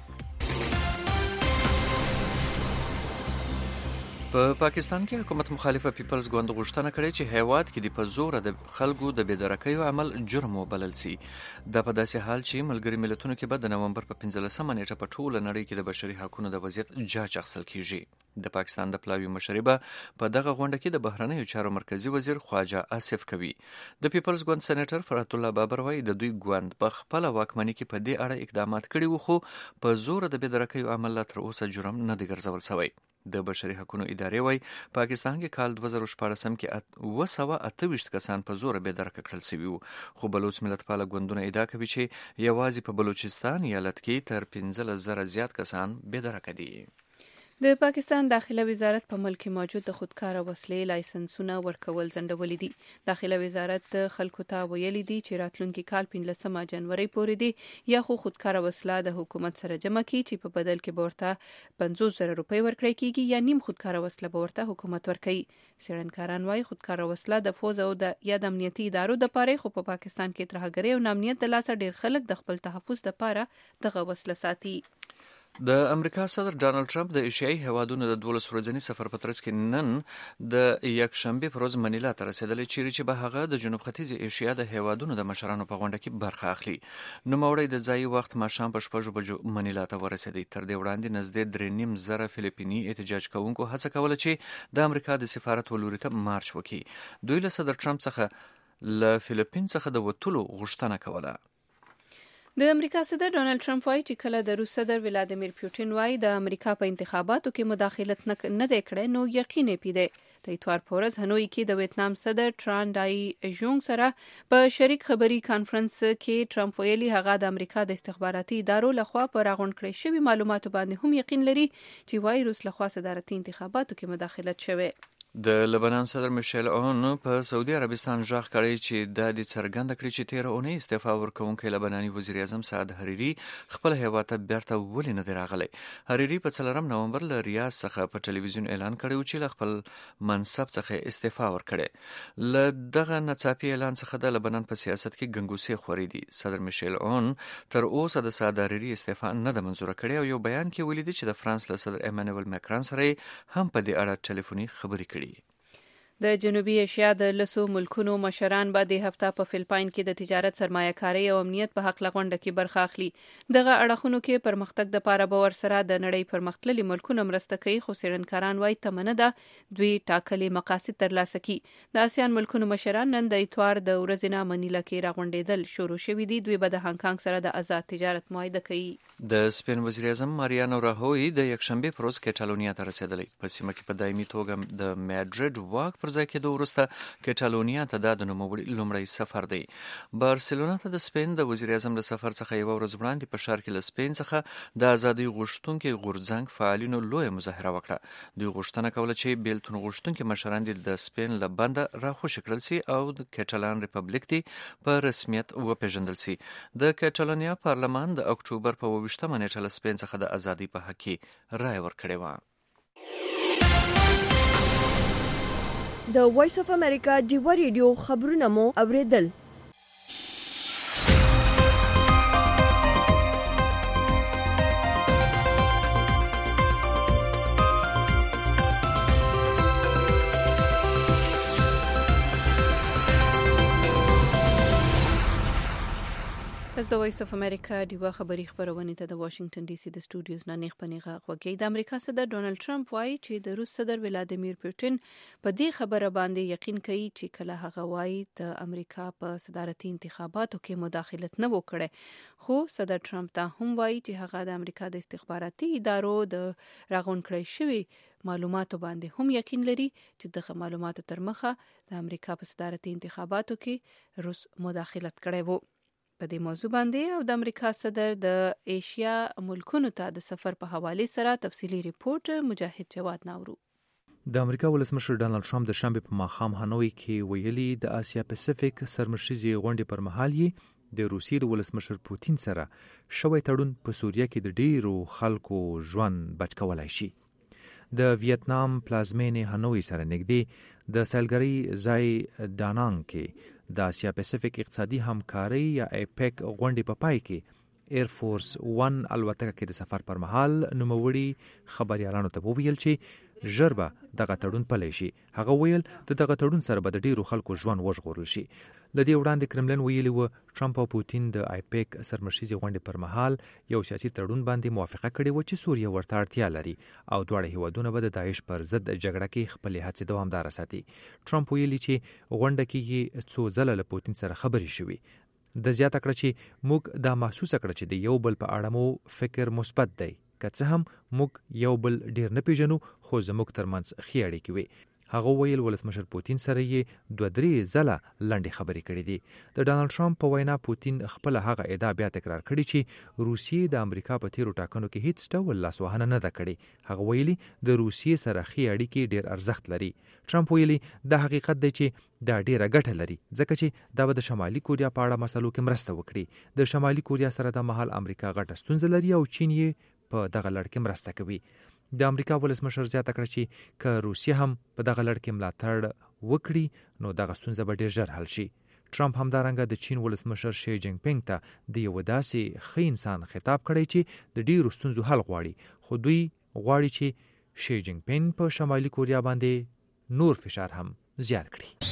په پاکستان کې حکومت مخالفه پیپلز ګوند غوښتنه کړې چې هیواد کې د په زور د خلکو د بېدرکۍ عمل جرم وبلل سي. دا په داسې حال چې ملګري ملتونو کې به د نومبر په پنځلسمه نیټه په ټوله نړۍ کې د بشري حقوقو د وضعیت جاج اخیستل کیږي. د پاکستان د پلاوي مشري به په دغه غونډه کې د بهرنیو چارو مرکزی وزیر خواجه آصف کوي. د پیپلز ګوند سېنیټر فرحت الله بابر وایي د دوی ګوند په خپل واکمنۍ کې په دې اړه اقدامات کړي وو خو په زور د بېدرکۍ عمل لا تر اوسه جرم نه دی ګرځول شوی. د بشري حقوقو ادارې وایي پاکستان کې کال دوه زره شپاړسم کې اوه سوه اته ویشت کسان په زور بېدرکه کړل شوي وو، خو بلوچ ملتپاله ګوندونه ادعا کوي چې یوازې په بلوچستان ایالت کې تر پنځلس زره زیات کسان بېدرکه دي. د پاکستان داخله وزارت په ملک کې موجود د خودکار وسلې لایسنسونه ورکول ځنډولي دي. داخله وزارت خلکو ته ویلي دي چې راتلونکي کال پنځلسمه جنوري پورې دي یا خو خودکار وسله د حکومت سره جمع کړي چې په بدل کې به ورته پنځوس زره روپۍ ورکړی کیږي یا نیم خودکار وسله به ورته حکومت ورکوي. څېړنکاران وایي خودکار وسله د فوز او د یا د امنیتي ادارو د پاره خو په پاکستان کې ترهګرۍ او امنیت د لاسه ډېر خلک د خپل تحفظ د پاره دغه وسله ساتي. د امریکا صدر ډانلډ ټرمپ د ایشیایي هیوادونو د دولس ورځني سفر په ترڅ کې نن د یکشنبه په ورځ منیلا ته رسیدلی چیرې چې به هغه د جنوب ختیځې ایشیا د هیوادونو د مشرانو په غونډه کې برخه اخلي. نوموړی د ځایي وخت ماښام په شپږو بجو منیلا ته ورسېدی. تر دې وړاندې نږدې درې نیم زره فلیپیني احتجاج کوونکو هڅه کوله چې د امریکا د سفارت ولوري ته مارچ وکړي. دوی له صدر ټرمپ څخه له فلیپین څخه د وتلو غوښتنه کوله. د امریکا صدر ډانلډ ټرمپ وایي چې کله د روس صدر ولادیمیر پوتین وایي د امریکا په انتخاباتو کې مداخلت نه دی کړی نو یقین یې پیدا. د اتوار په ورځ هنوي کې د ویتنام صدر تران دای ژونګ سره په شریک خبري کانفرنس کې ټرمپ ویلي هغه د امریکا د استخباراتي ادارو لخوا په راغونډ کړی شوی معلوماتو باندې هم یقین لري چې وایي روس لخوا صدارتي انتخاباتو کې مداخلت شوی. د لبنان صدر میشل اون په سعودي عربستان ژغ کړی چې د دې څرګنده کړی چې تیر اونۍ استعفا ورکوونکی لبناني وزیر اعظم سعد حریری خپل هیواد ته بیرته ولې نه دی راغلی. حریری په څلورم نومبر له ریاض څخه په ټلویزیون اعلان کړی چې له خپل منصب څخه استعفا ورکړي. له دغه ناڅاپي اعلان څخه د لبنان په سیاست کې ګنګوسې خوري دي. صدر میشل اون تر اوسه د سعد حریری استعفا نه ده منظوره کړې او یو بیان کې ویلي دي چې د فرانس له صدر ایمانوئل ماکرون سره هم په دې اړه ټلیفوني خبرې کړي. د جنوبي ایشیا د لسو ملکونو مشران به د هفته په فلپاین کې د تجارت سرمایه‌کاري او امنیت په حق لغونډه کې برخه اخلي. دغه اړخونو کې پرمختګ د پاره باور سره د نړۍ پرمختللي ملکونو مرسته کوي خو څېړنکاران وایي تمنه ده دوی ټاکلي مقاصد ترلاسه کړي. د آسیان ملکونو مشران نن د اتوار د ورځې نه منیلا کې راغونډېدل شروع شوي دي. دوی به د هانګ کانګ سره د آزاد تجارت معاهده کوي. د سپین وزیر اعظم ماریانو راهوی د یکشنبه پر ورځ کټالونیا ته رسیدلی. په سیمه کې په دایمي توګه د ماډریډ واک پر ځای کېدو وروسته کټالونیا ته د نوموړي لومړی سفر دی. بارسلونا ته د سپین د وزیر اعظم له سفر څخه یوه ورځ وړاندې په ښار کې له سپین څخه د ازادۍ غوښتونکي غورځنګ فعالینو لویه مظاهره وکړه. دوی غوښتنه کوله چې بیلتون غوښتونکي مشران د سپین له بنده راخوشي کړل سي او د کټالان ریپبلیک دی په رسمیت وپېژندل سي. د کټالونیا پارلمان د اکتوبر په اوویشتمه نیټه له سپین څخه د ازادۍ په حق کې رایه ورکړې وه. د وایس اف امریکا ډیوا ریډیو خبرونه مو اوریدل. تاسو د وایس اف امریکا ډیوا خبری خبرونه ته د واشنگټن ډي سي د سټوډیوز نه نیغ پنیغه غوږی. د امریکا صدر ډونالد ټرمپ وایي چې د روس صدر ولادیمیر پوتین په دې خبره باندې یقین کوي چې کله هغه وایي د امریکا په صدارتي انتخاباتو کې مداخلت نه وکړي، خو صدر ټرمپ ته هم وایي چې هغه د امریکا د استخباراتي ادارو د راغون کړی شوی معلوماتو باندې هم یقین لري چې دغه معلوماتو تر مخه د امریکا په صدارتي انتخاباتو کې روس مداخلت کړی وو. په دې موضوع باندې او د امریکا صدر د ایشیا ملکونو ته د سفر په حواله سره تفصیلی ریپورت مجاهد جواد ناورو. د امریکا ولسمشر ډانلډ ټرمپ د شنبه په ماښام هانوي کې ویلي د آسیا پاسفیک سرمشريزي غونډې پر مهال یې د روسیې ولسمشر پوتین سره شوی تړون په سوریه کې د ډیرو خلکو ژوند بچ کولای شي. د ویتنام پلازمینې هانوي سره نږدې د سیلګرۍ ځای دانانګ کې د آسیا پاسفیک اقتصادي همکاري یا ایپیک غونډې په پای کې ایر فورس ون الوتکه کې د سفر پر مهال نوموړي خبريالانو ته وویل چې ژر به دغه تړون پلی شي. هغه ویل د دغه تړون سره به د ډیرو خلکو ژوند وژغورل شي. لدې وړاندې کرملن ویلي و ټرمپ او پوتین د ایپیک سرمشريزي غونډې پر مهال یو سیاسي تړون باندې موافقه کړې و چې سوریه ورته اړتیا لري او دواړه هیوادونه به د داعش پر ضد جګړه کې خپل هڅې دوامدار ساتي. ټرمپ ویلي چې غونډه کې څو ځله له پوتین سره خبرې شوې. د زیاته کړه چې موږ دا محسوس کړ چې د یو بل په اړه مو فکر مثبت دی، که څه هم موږ یو بل ډیر نه پیژنو خو زموږ ترمنځ ښې اړیکې وي. هغه ویل ولسمشر پوتین سره یې دوه درې ځله لنډې خبرې کړې دي. د ډانلډ ټرمپ په وینا پوتین خپل هغه ادعا بیا تکرار کړې چې روسیې د امریکا په تیرو ټاکنو کې هیڅ ډول لاسوهنه نه ده کړې. هغه ویلي د روسیې سره ښې اړیکې ډیر ارزښت لري. ټرمپ ویلي دا حقیقت دی چې دا ډیره ګټه لري ځکه چې دا به د شمالي کوریا په اړه مسلو کې مرسته وکړي. د شمالي کوریا سره د مهال امریکا غټه ستونزه لري او چین یې په دغه لړ کې مرسته کوي. د امریکا ولسمشر زیاته کړه چې که روسیه هم په دغه لړ کې ملاتړ وکړي نو دغه ستونزه به ډیر ژر حل شي. ټرمپ همدارنګه د چین ولسمشر شي جینګ پینګ ته د یو داسې ښه انسان خطاب کړی چې د ډیرو ستونزو حل غواړي، خو دوی غواړي چې شي جینګ پینګ په شمالي کوریا باندې نور فشار هم زیات کړي.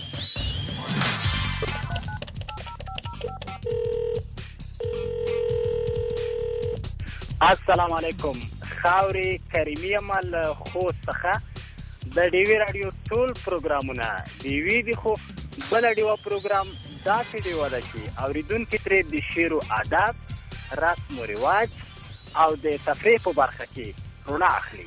السلام علیکم. خاوري کریمی عمل خو څخه د ډیوی رادیو ټول پروګرامونه ډیوی دی، خو بل ډیوا پروګرام داسې ډیوا ده چې اوریدونکو ترې د شعر او ادب، رسم او رواج او د تفریح په برخه کې رڼا اخلي.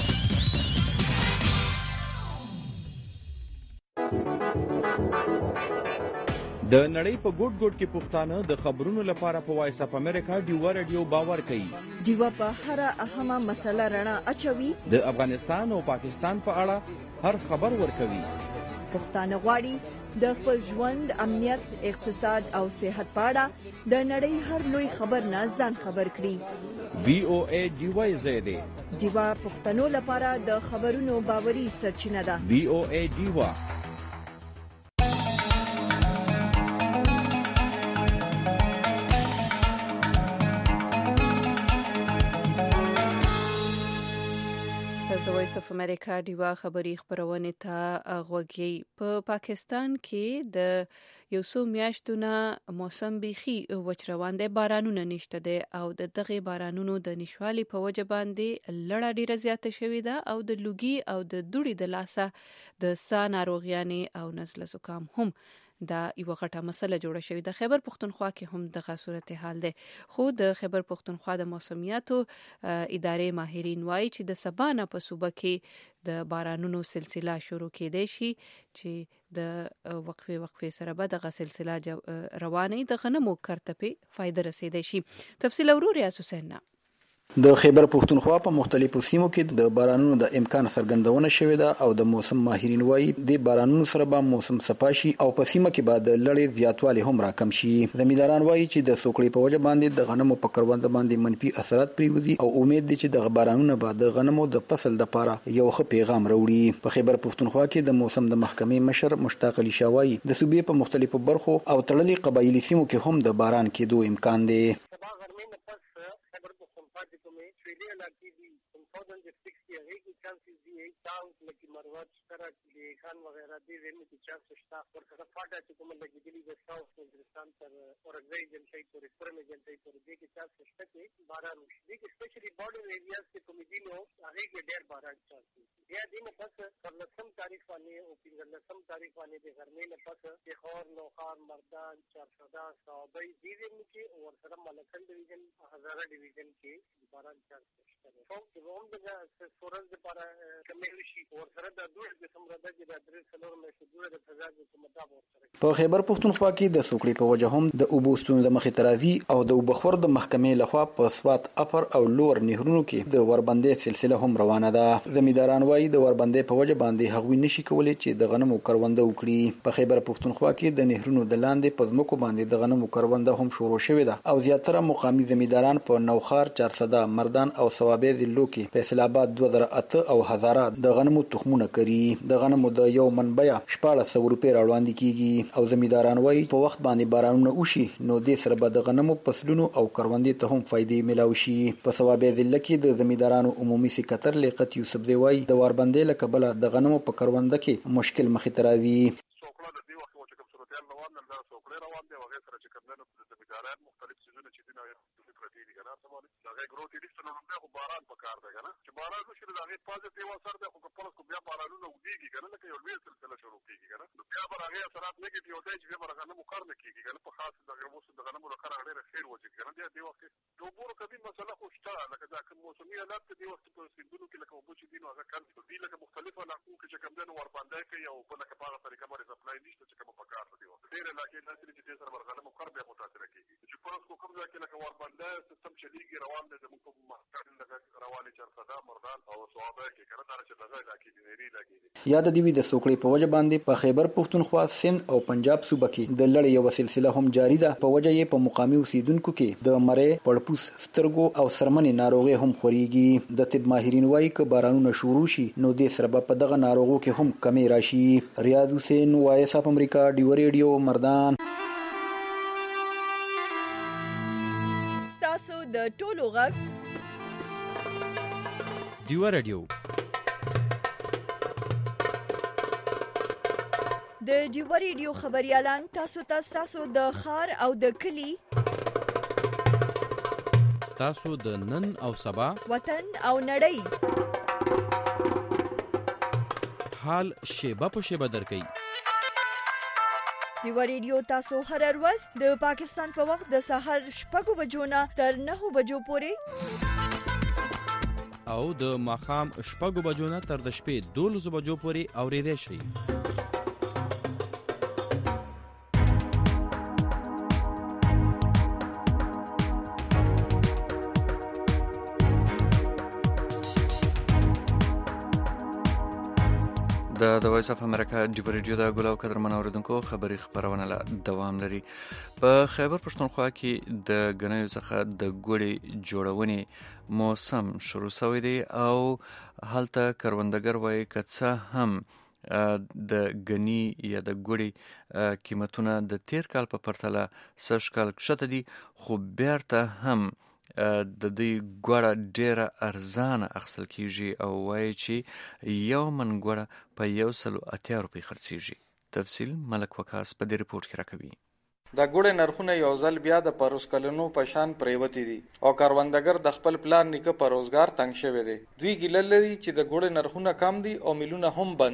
د نړۍ په ګوټ ګوټ کې پښتانه د خبرونو لپاره په وایس اف امریکا ډیوا رادیو باور کوي. ډیوا په هر اهمه مسله رڼا اچوي. د افغانستان او پاکستان په اړه هر خبر ورکوي. پښتانه غواړي د خپل ژوند، امنیت، اقتصاد او صحت په اړه د نړۍ هر لوی خبر نه ځان خبر کړي. وی او ای ډیوا زیاده ډیوا پښتنو لپاره د خبرونو باوري سرچینه ده. وی او ای ډیوا. وایس اف امریکا ډیوا خبری خبرونه ته غوږی. په پاکستان کې د یو څو میاشتو نه موسم بيخي وچ روان دی، بارانونه نشته دي او د دغه بارانونو د نشوالي په وجه باندې لړه ډیره زیاته شوې ده او د لوګي او د دوړې د لاسه د سا ناروغیانې او نزله زکام هم دا یو غټه مسله جوړه شوې ده. خیبر پختونخوا کې هم دغه صورتحال ده، خو د خیبر پختونخوا د موسمیاتو ادارې ماهرین وایي چې د سبا نه په صوبه کې د بارانونو سلسله شروع کېدای شي چې د وقفه وقفه سره به دغه سلسله روانه د غنمو کرتپه فائدہ رسیدای شي. تفصیل اورو ریاض حسین. د خیبر پختونخوا په مختلفو سیمو کې د بارانونو د امکان څرګندونه شوې ده او د موسم ماهرین وایي د بارانونو سره به موسم صفاشي او په سیمه کې به د لړې زیاتوالی هم راکم شي. زمینداران وایي چې د سوکړې په وجه باندې د غنمو په کرونده باندې منفي اثرات پریوزي او امید دي چې د بارانونو به د غنمو د فصل لپاره یو ښه پیغام راوړي. په خیبر پختونخوا کې د موسم د محکمې مشر مشتاق علي شاوای د صوبې په مختلفو برخو او تړلي قبایلی سیمو کې هم د باران کېدو امکان دی. chances die towns like Marwat Starak the Khan वगैरह दे देने की चांस है और का फाटा से को मतलब दिल्ली के साउथ हिंदुस्तान पर और एग्जाम साइड पर स्पर्म एजेंट साइड पर दे के चांस है कि बारह दी स्पेशली बॉर्डर एरियाज के कमिटी में आगे के डेढ़ बारह चांस या दिन बस लसम तारीख वाले ओपन लसम तारीख वाले के घर में बस एक और नौखार मर्दान चारसदा साबई डिवीजन के और सरम मलकन डिवीजन हजारा डिवीजन के बारह चांस है तो रोम जगह सोरज para کمیشي او سره د دوه د سمراده کې د درې سلور مې شدوه د تزاد په مطابق په خیبر پختونخوا کې د سوکړې په وجه هم د اوبوستون د مخې ترازی او د وبخور د محکمې لخوا په سوات اپر او لور نهرونو کې د وربندې سلسله هم روانه ده. زمینداران وایي د وربندې په وجه باندې هغوی نشي کولای چې د غنمو کرونده وکړي. په خیبر پختونخوا کې د نهرونو د لاندې په ځمکو باندې د غنمو کرونده هم شروع شوې ده او زیاتره مقامي زمینداران په نوخار چارسده مردان او ثوابې ضلعو کې فیصل آباد دوه زره اته او هزاره د غنمو تخمونه کری. د غنمو د یو من بیا شپږ سوه روپۍ راوړاندې کیږي او زمینداران وایي په وخت باندې بارانونه وشي نو د سره به د غنمو فصلونو او کروندې ته هم فائدې ملاوي شي. په ثوابې ضلع کې د زمیندارانو عمومي سکرټر لیاقت یوسف دی وایي د وربندې له کبله د غنمو په کرونده کې مشکل مخې ته راځي. څوکړه د دې وخت چې کوم صورتحال روان دی دا څوکړه روان دی او هغه سره چې کوم د زمینداران مختلف سيزونه چې دي نو پرتی دي کنه سمونه هغه ګروتي لیست نو موږ باران په کار دی کنه چې باران وشي دا هغه پازیټیو اثر دی خو په پلس کو بیا بارانونه ودیږي کنه لکه یو لوی سلسله شروع کیږي کنه نو بیا به هغه اثرات نیگیټیو دی چې به هغه نو کار نه کیږي کنه په خاص د غوښتنې د غنمو لپاره هغه خیر وځي کنه د دې وخت د وګورو کبي مسله خو شته لکه دا کوم موسمي حالات د دې وخت په سیندونو کې لکه وبو چې دي نو هغه کار دي لکه مختلفه علاقو کې چې کوم دنه ور باندې کوي او په لکه په هغه طریقه باندې سپلای نشته چې کوم په کار دی ډېر علاقې داسې چې د سره غنمو کار بیا متاثر کیږي چې په اوس کوم ځای کې لکه ور باندې سیستم چلیږي روان دي زموږ په مخکې لکه رواني چرسدا مردان او صوابه کې کنه دا چې دغه علاقې دي لري لګي. یاد دی د سوکړې په وجه باندې په خیبر پختونخوا سند او پنجاب صوبه کې د لړۍ یو سلسله هم جاری ده. په وجه یې په مقامي اوسیدونکو کې د مړې پړپوس سترګو او سرمنې ناروغي هم خوريږي. د طب ماهرین وایي ک بارانونه شروع شي نو د سبب په دغه ناروغو کې هم کمی راشي. ریاض حسین وایس اف امریکا ډیو ریډیو مردان. ستاسو د ټولو غږ ډیو ریډیو د ډیو ریډیو خبريالان تاسو ته تاسو د خار او د کلی تاسو د نن او سبا وطن او نړۍ حال شیبه په شیبه درکې. ډیو ریډیو تاسو هر ورځ د پاکستان په وخت د سحر شپږ بجو نه تر نهه بجو پورې او د ماخام شپږ بجو نه تر د شپې دولس بجو پورې اورېدای شئ. د د وایس اف امریکا ډیو ریډیو د ګلاو قدر منوردونکو خبري خبرونه لا دوام لري. په خیبر پښتونخوا کې د غنیو څخه د ګوړې جوړونې موسم شروع شوی دی او هلته کروندګر وایي کڅه هم د غنی یا د ګوړې قیمتونه د تیر کال په پرتله سږ کال کښته دي خو بیرته هم د دې ګوړه ډیره ارزانه اخیستل کیږي او وایي چې یو من ګوړه په یو سلو اتیا روپۍ خرڅیږي. تفصیل ملک وکاس په دې ریپورت کې راکوي. د ګوړې نرخونه یو ځل بیا د پروس کلونو په شان پریوتی دي او کاروندګر د خپل پلان نیکه په روزګار تنګ شوی دی. دوی ګیله لري چې د ګوړې نرخونه کم دي او میلونه هم بند دي.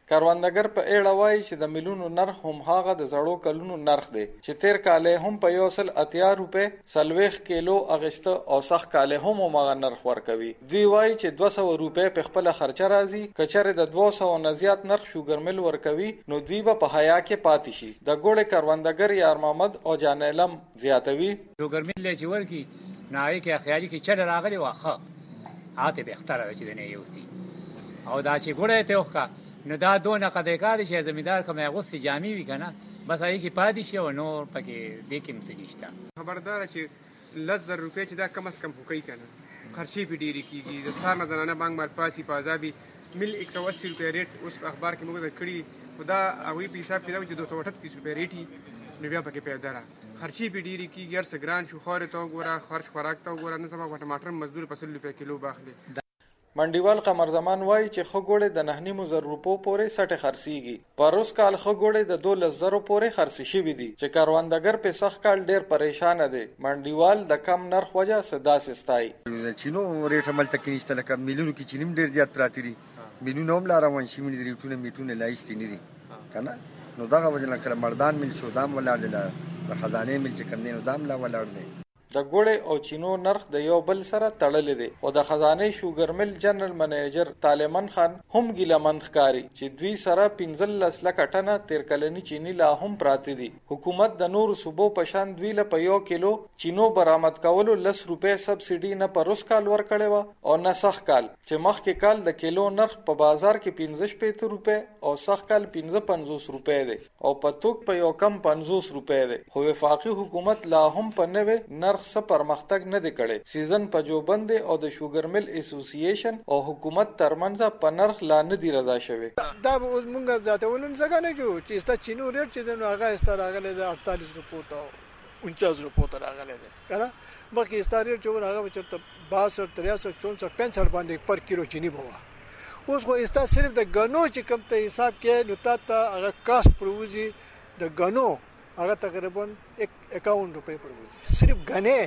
کروندګر په اړه وایي چې د ملونو نرخ هم هغه د زړو کلونو نرخ دی چې تیر کال هم په یو سل اتیا روپې سلويخ کیلو اغشته او سخ کال هم هغه نرخ ورکوي. دوی وایي چې دوه سوه روپې په خپل خرچه راځي. کچره د دوه سوه نه زیات نرخ شوګر مل ورکوي نو دوی به په حیا کې پاتې شي. د ګوړې کروندګر یار محمد او جان علم زیاتوي شوګر مل چې ورکی نای کې خیالي کې چل راغلی واخه هاته به اختیار چې د نه یوسي او دا چې ګوړې ته وکا نو دا دونه قضې کار شي زمیدار کومه غوسه جامي وی کنه بس هغه کې پاتې شي او نور پکې د کوم څه نشته. خبردار چې لزر روپے چې دا کم از کم هوکي کنه خرچي په ډیری کیږي. د سار نه بانک مال پاسي پازابي مل ایک سو اسی روپے ریټ اوس اخبار کې موږ کړی خدا اوی په حساب کې دا چې دو سو اٹھتیس روپے ریټي نو بیا پکې پیدا را خرچي په ډیری کیږي. ګر سګران شو خوري ته ګوره خرچ خوراک ته ګوره نه سبا ټماټر مزدور په سل روپے کیلو باخلي. منډیوال قمر زمان وایي چې خګوړې د نه نیمو زر روپو پورې سټه خرڅيږي. پروس کال خګوړې د دوه لزر پورې خرڅ شوې دي چې کاروندګر په سخت کال ډیر پریشان دي. منډیوال د کم نرخ وجه صدا سستای چینو ریټ عمل تکنيشته لکه ملیونو کې چینم ډیر زیات پراتی دي. ملیونو هم لارون شي ملي ریټونه میټونه لایستې نه دي کنه نو دغه وجه کله مردان مل شو دام ولاړ دي د خزانه مل چې کم نه دام لا ولاړ دي. د ګوړې او چینو نرخ د یو بل سره تړلې دي او د خزانه شوګر مل جنرال منیجر طالبان خان هم ګیلمن ښکاری چې دوی سره پنځلس لکه ټنه تیر کلنی چینی لا هم پراته دي. حکومت د نور صوبو په شان دوی له په یو کیلو چینو برآمد کولو لس روپے سبسيډي نه پر اوس کال ورکړې و او نه سخ کال چې مخکې کال د کیلو نرخ په بازار کې پنځه شپږ روپے او سخ کال پنځه پنځوس روپے دی او په توک په یو کم پنځوس روپے دی. خو وفاقي حکومت لا هم په نوې نرخ څه پرمختګ نه دی کړی. سیزن په جوبند او د شوګر مل اسوسییشن او حکومت ترمنځ په نرخ لا نه دی رضا شوی. دا اوس مونږ ځاتولم څنګه نه جو چې ستا چینو ریټ چې د هغه استار راغلی د اړتالیس روپو ته انچاس روپو ته راغلی دی کنه مخکې استار ریټ چې هغه چې باسټ تریاسټ چونسټ پنځه باندې پر کیلو چینی بوا. اوس خو استا صرف د غنو چې کم ته حساب کې نو تا هغه کاست پروزي د غنو هغه تقریبا اکاون روپے پروزي صرف غنه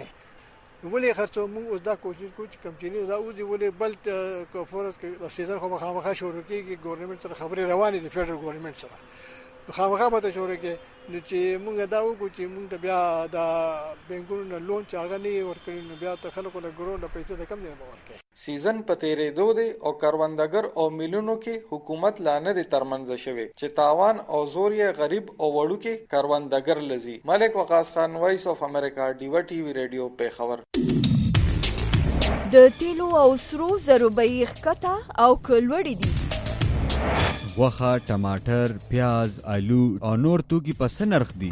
ولې خرڅو موږ اوس دا کوشش کوو چې کمپنی دا اوځي ولې بل کو فورس کې د سیزن خو مخامخ شروع کیږي ګورنمنت سره خبرې روانې دي فدرال ګورنمنت سره مخامخ به شروع کې نو چې موږ دا وکړو چې موږ د بیا د بانکونو لون چې هغه نه ورکړي نو بیا ته خلکو له ګرو د پیسې د کم نه ورکړي. سیزن په تیرې دوه دی او کاروندګر او میلونو کې حکومت لانه دي ترمنځ شوی چې تاوان او زور یې غریب او وړو کې کاروندګر لزی. ملک وقاص خان وایس اف امریکا ډیوا ټي وی ریډیو په خبر. د تیلو او سرو زرو بیخ کتا او کلوړی دي. غوښه، ټماټر، پیاز، آلو او نور توکي په څه نرخ دي؟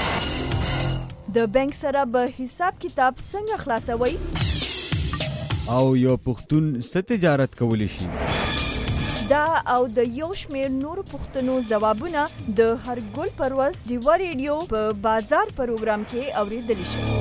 د بانک سره به حساب کتاب څنګه خلاصوي؟ او یو پښتون څه تجارت کولی شي؟ دا او د یو شمېر نورو پوښتنو ځوابونه د هر ګل پر ورځ ډیوا ریډیو په بازار پروګرام کې اورېدلی شي.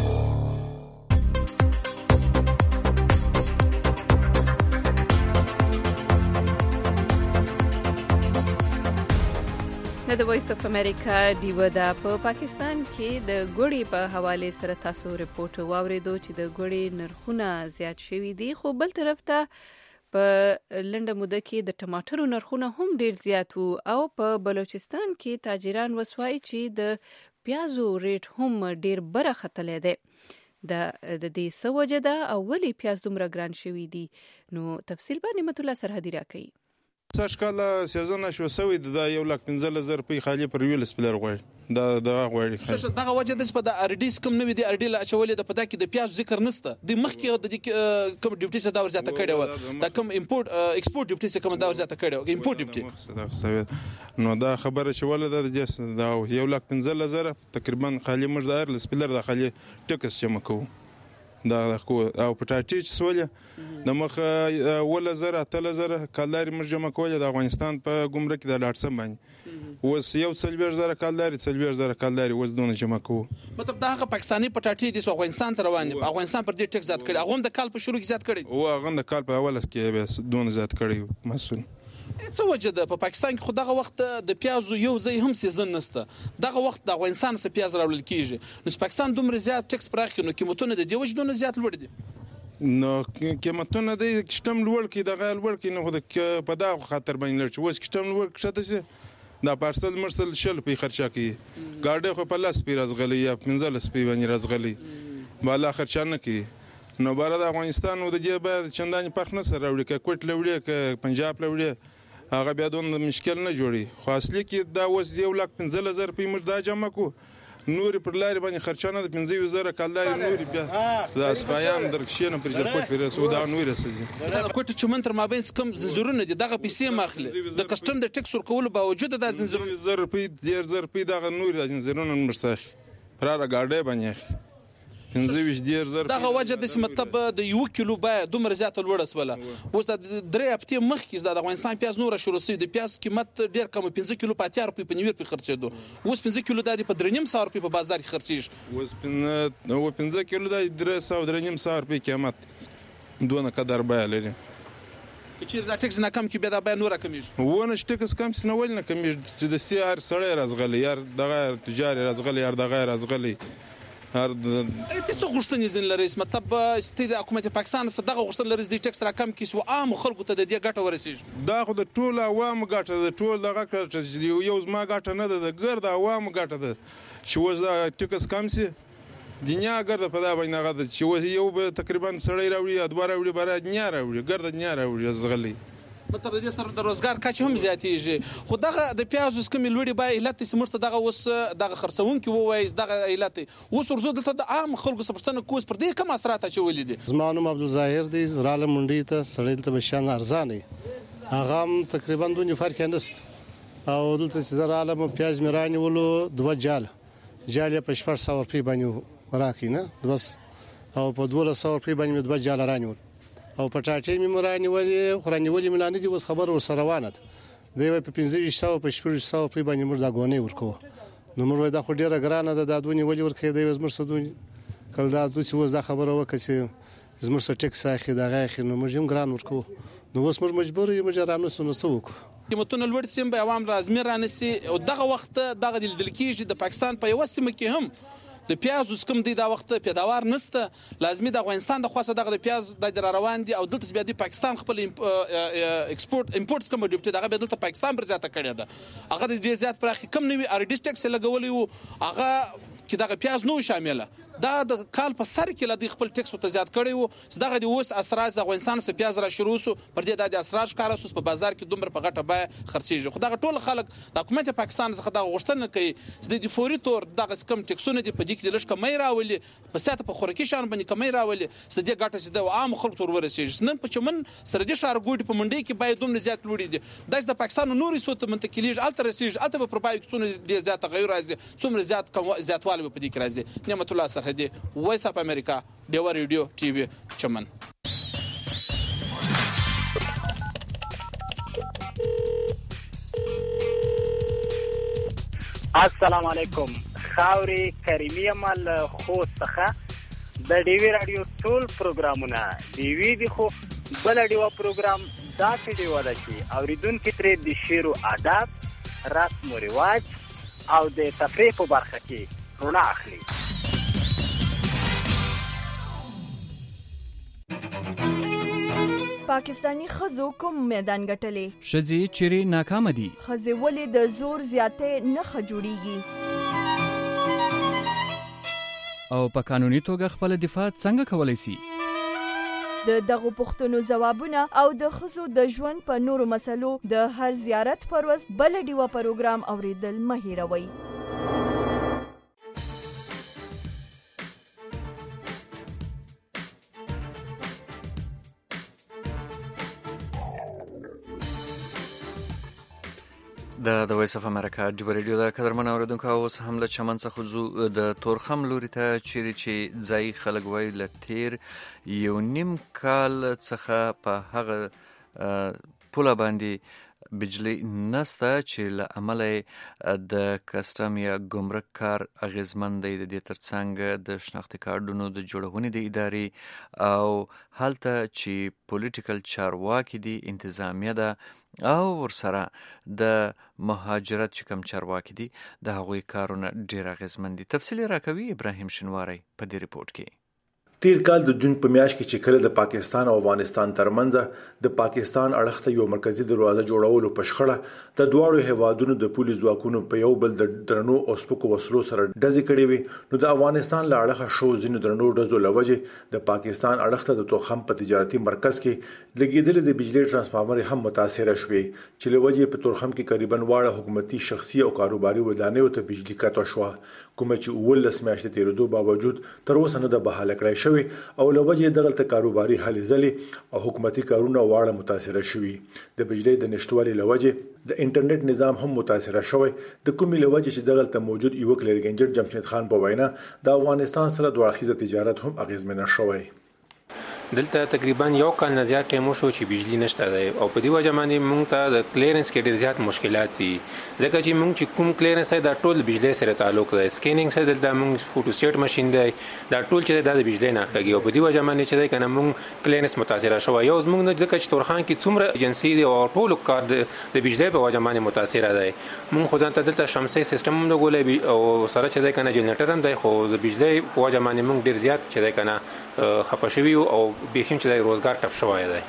د وایس اف امریکا ډیوا دا په پاکستان کې د ګوړې په حواله سره تاسو ریپورت واوریدو چې د ګوړې نرخونه زیات شوي دي. خو بل طرف ته په لنډه موده کې د ټماټرو نرخونه هم ډیر زیات وو او په بلوچستان کې تاجران وسوای چې د پیازو ریټ هم ډیر بره ختلې ده. د دې سوجه ده او ولی پیاز دومره ګران شوي دي. نو تفصیل باندې مت الله سرحدي راکړي. څه شکل سیزن شو سوي د یو لک پنځه زره په خالي پر ویل سپلر غوړي دا دا غوړي دغه وجه د په د اردیس کوم نوې دی اردی لا چولې د پدا کې د پیاز ذکر نشته د مخکې د کوم ډیپټي څخه دا ورزته کړي و دا کوم امپورټ ایکسپورټ ډیپټي څخه کوم دا ورزته کړي و امپورټ ډیپټي نو دا خبره شوله د جس دا یو لک پنځه زره تقریبا خالي مش د ارل سپلر د خالي ټکس چې مکو دا کو او پټاټی چې سولې د مخ ولا زره تل زره کالداري مرجمه کوله د افغانستان په ګمرک د لاټسم باندې وس یو څلور زره کالداري څلور زره کالداري وس دونه جمع کو مطلب دا هغه پاکستاني پټاټی د افغانستان ته روان دي افغانستان پر دې ټیکس زیات کړي هغه د کال په شروع کې زیات کړي او هغه د کال په اول کې به دونه زیات کړي مسول څه وجه ده په پاکستان کې خو دغه وخت د پیازو یو ځای هم سیزن نشته دغه وخت د افغانستان څخه پیاز راوړل کیږي نو پاکستان دومره زیات ټیکس پراخي نو قیمتونه د دې وجه دونه زیات لوړ دي نو قیمتونه د کشتم لوړ کی د غال لوړ کی نو د په دا خاطر باندې لړ وس کشتم لوړ کشته سي دا پارسل مرسل شل په خرچه کی ګاډي خو په لاس پی رازغلی یا پنځل سپی باندې رازغلی بالا خرچه نه کی نو بار د افغانستان او د جبه چنداني فرق نه سره وړي ک کوټ لوړي ک پنجاب لوړي هغه بیا دون مشکل نه جوړي خو اصلي کې دا وس یو لک پنځل زر په مر دا جمع کو نوري پر لاري باندې خرچانه د پنځه زره کالای نوري بیا دا سپایان درکشینه پر ځکوټ پر سودا نوري سزي دا کوټ چمن تر مابین کم زنجیرونه دي دغه پیسې ماخله د کسټم د ټیکس ورکول باوجود د زنجیرونه زر په ډیر زر په دغه نوري د زنجیرونه مرسخ را را ګاډه باندې پنځه ویشت ډیر زر دغه وجه د سمتب د یو کیلو بای دومره زیاته لوړه سوله اوس د درې هفتې مخکې د افغانستان پیاز نور شروع شوی د پیاز قیمت ډیر کم پنځه کیلو په اتیا روپۍ په نیویر په خرڅېدو اوس پنځه کیلو د په درې نیم سوه روپۍ په بازار کې خرڅېږي اوس پنځه او پنځه کیلو د درې سوه درې نیم سوه روپۍ قیمت دونه قدر بای لري چې دا ټیکس نه کم کې بیا دا بای نور کمیږي ونه ټیکس کم سن ول نه کمیږي چې د سیار سړی رازغلی یار دغه تجاري رازغلی یار دغه رازغلی هر د څه غوښتنې زین لري مطلب ستې د حکومت پاکستان څخه دغه غوښتنه لري د ټیکس را کم کیسو عام خلکو ته د دې ګټه ورسیږي دا خو د ټول عوام ګټه د ټول دغه ګټه یو زما ګټه نه ده د ګرد عوام ګټه ده چې وز دا ټیکس کم سي دنیا ګرد په دا باندې غد چې یو تقریبا سړی راوړي ادوار راوړي بار دنیا راوړي ګرد دنیا راوړي زغلی مطلب د دې سره د روزګار کچ هم زیاتېږي خو دغه د پیازو سکم لوړي بای علت سمرته دغه اوس دغه خرڅونکو وایي دغه علت اوس ورزو دلته د عام خلکو سپشتنه کوس پر دې کوم اثرات اچولې دي زمانو عبدالظاهر دی راله منډي ته سړی ته بشان ارزانه هغه تقریبا دونی فرق نهست او دلته چې راله مو پیاز میرانی ولو دوه جال جال په شپږ سوه روپۍ باندې راکینه بس او په دوه سوه روپۍ باندې دوه جال رانی ول او په ټاټې مې مرانی ولې خورانی ولې ملانه دي اوس خبر ور سره روانه دی په پنځه ویشت سوه په شپږ سوه په باندې مر دا غونې ورکو نو مر دا خو ډیره ګرانه ده د دونی ولې ورکې دی زمر سدونی کله دا دوی اوس دا خبره وکړي چې زمر سره ټیکس اخی دا غاخي نو مر هم ګران ورکو نو اوس مر مجبور یم جرانو سنو سوک قیمتونه لوړ سیم به عوام لازمي رانسي او دغه وخت دغه د دلکیږي د پاکستان په یو سیمه کې هم د پیاز سکم دی دا وخت پیداوار نسته لازمي د افغانستان د خاصه دغه د پیاز د روان دي او دلته بیا د پاکستان خپل ایکسپورت امپورټ کوم ډیپټي دغه به دلته پاکستان پر زیاته کړی ده هغه د ډیر زیات پراخي کم نوي ارډیس ټیکس لګولې وو هغه کې دغه پیاز نو شامله دا د کال په سر کې لدی خپل ټیکس ته زیات کړی وو دغه د اوس اثرات د افغانستان سره پیاز را شروع سو پر دې د اثرات کار اوس په بازار کې دومره په غټه بای خرڅېږي خو دغه ټول خلک د حکومت پاکستان څخه د غوښتنه کوي چې د فوري تور دغه کم ټیکسونه دی په دې کې د لږ کمای راولي په ساته په خوراکي شان باندې کمای راولي چې دې ګټه چې د عام خلکو تور ورسېږي نن په چمن سره د شهر ګوډ په منډي کې باید دومره زیات لوړي دي د پاکستان نوري صوت منتقلیږي الته رسېږي الته په پرپایکتونه ډیر زیات تغیر راځي څومره زیات کم زیاتوالی په دې کې راځي نعمت الله سرحدي وایس اف امریکا ډیوا ریډیو ټي وي چمن السلام علیکم خاوري کریمي مال خو څخه د ډیوی رادیو ټول پروګرامونه ډیوی دی خو بل ډیوا پروګرام دا چې ډیوا د شي اوریدونکو ترې د شعر او ادب رسم او رواج او د تفریح په برخه کې رونه اخلي پاکستانی خزو کوم میدان ګټلې شذي چيري ناکام دي خزي ولې د زور زیاتې نه خجوړيږي او په قانوني توګه خپل دفاع څنګه کولای شي د دغه پښتنو جوابونه او د خزو د ژوند په نورو مسلو د هر زیارت پر ورځ بل ډیوا پروګرام اوریدل مه هیروئ د د وایس اف امریکا ډیو ریډیو د قدرمن اوریدونکو اوس هم له چمن څخه خو د تورخم لوري ته چیرې چې ځای خلک وای ل تیر یو نیم کال څخه په هغه پوله باندې بجلی نسته چې له عمله د کسټم یا ګمرک کار اغیزمن دی د دې ترڅنګ د شناختی کارډونو د جوړونې د ادارې او هلته چې پولیټیکل چارواکي دي انتظامیه ده او ورسره د مهاجرت چې کوم چارواکي دي د هغوی کارونه ډیر اغیزمن دي تفصیلی راکوي ابراهیم شنواری په دې ریپورت کې تیر کال د جون په میاشت کې چې کله د پاکستان او افغانستان ترمنځ د پاکستان اړخ ته یو مرکزی دروازه جوړولو په شخړه د دواړو هیوادونو د پولیس ځواکونو په یو بل د درنو او سپکو وسلو سره ډزې کړې وي، نو د افغانستان له اړخه شو ځینو درنو ډزو له وجې د پاکستان اړخ ته د توخم په تجارتي مرکز کې لګېدلې د بجلی ترانسفارمر هم متاثره شوې چې له وجې په تورخم کې تقریبا واړه حکومتي شخصي او کاروباري ودانیو ته بجلی قطع شوه، کومه چې ولس میاشتې تیرېدو باوجود تر اوسه نه د بحاله کړای شوی او له وجې دغلته کاروباري هلې ځلې او حکومتي کارونه واړه متاثره شوي. د بجلی د نشټوالي له وجې د انټرنیټ نظام هم متاثره شوی، د کومې له وجې چې دغلته موجود یو کلرګنجر جمشید خان په وینا د افغانستان سره دوه اړخیزه تجارت هم اغیزمنه شوی. دلته تقریبا یو کال نه زیات ټایم شو چې بجلی نشته دی او په دې وجه باندې موږ ته د کلیرنس کې ډېر زیات مشکلات دي، ځکه چې موږ چې کوم کلیرنس دی دا ټول بجلی سره تعلق دی. سکینینګ سره دلته موږ فوټو سټیټ ماشين دی دا ټول چې د بجلی نه کېږي او په دې وجه باندې چې دی کنه موږ کلیرنس متاثر شوی. یو زموږ نه ځکه چې تورخان کې څومره ایجنسی دی او ټول کار د بجلی په وجه باندې متاثر دی. موږ خو ځان ته دلته شمسي سیستم هم لګولې او سره چې دی کنه جنریټر هم دی، خو د بجلی په وجه باندې موږ ډېر زیات چې دی کنه خفه شوي او بېخیم چې دی روزګار ټپ شوی دی.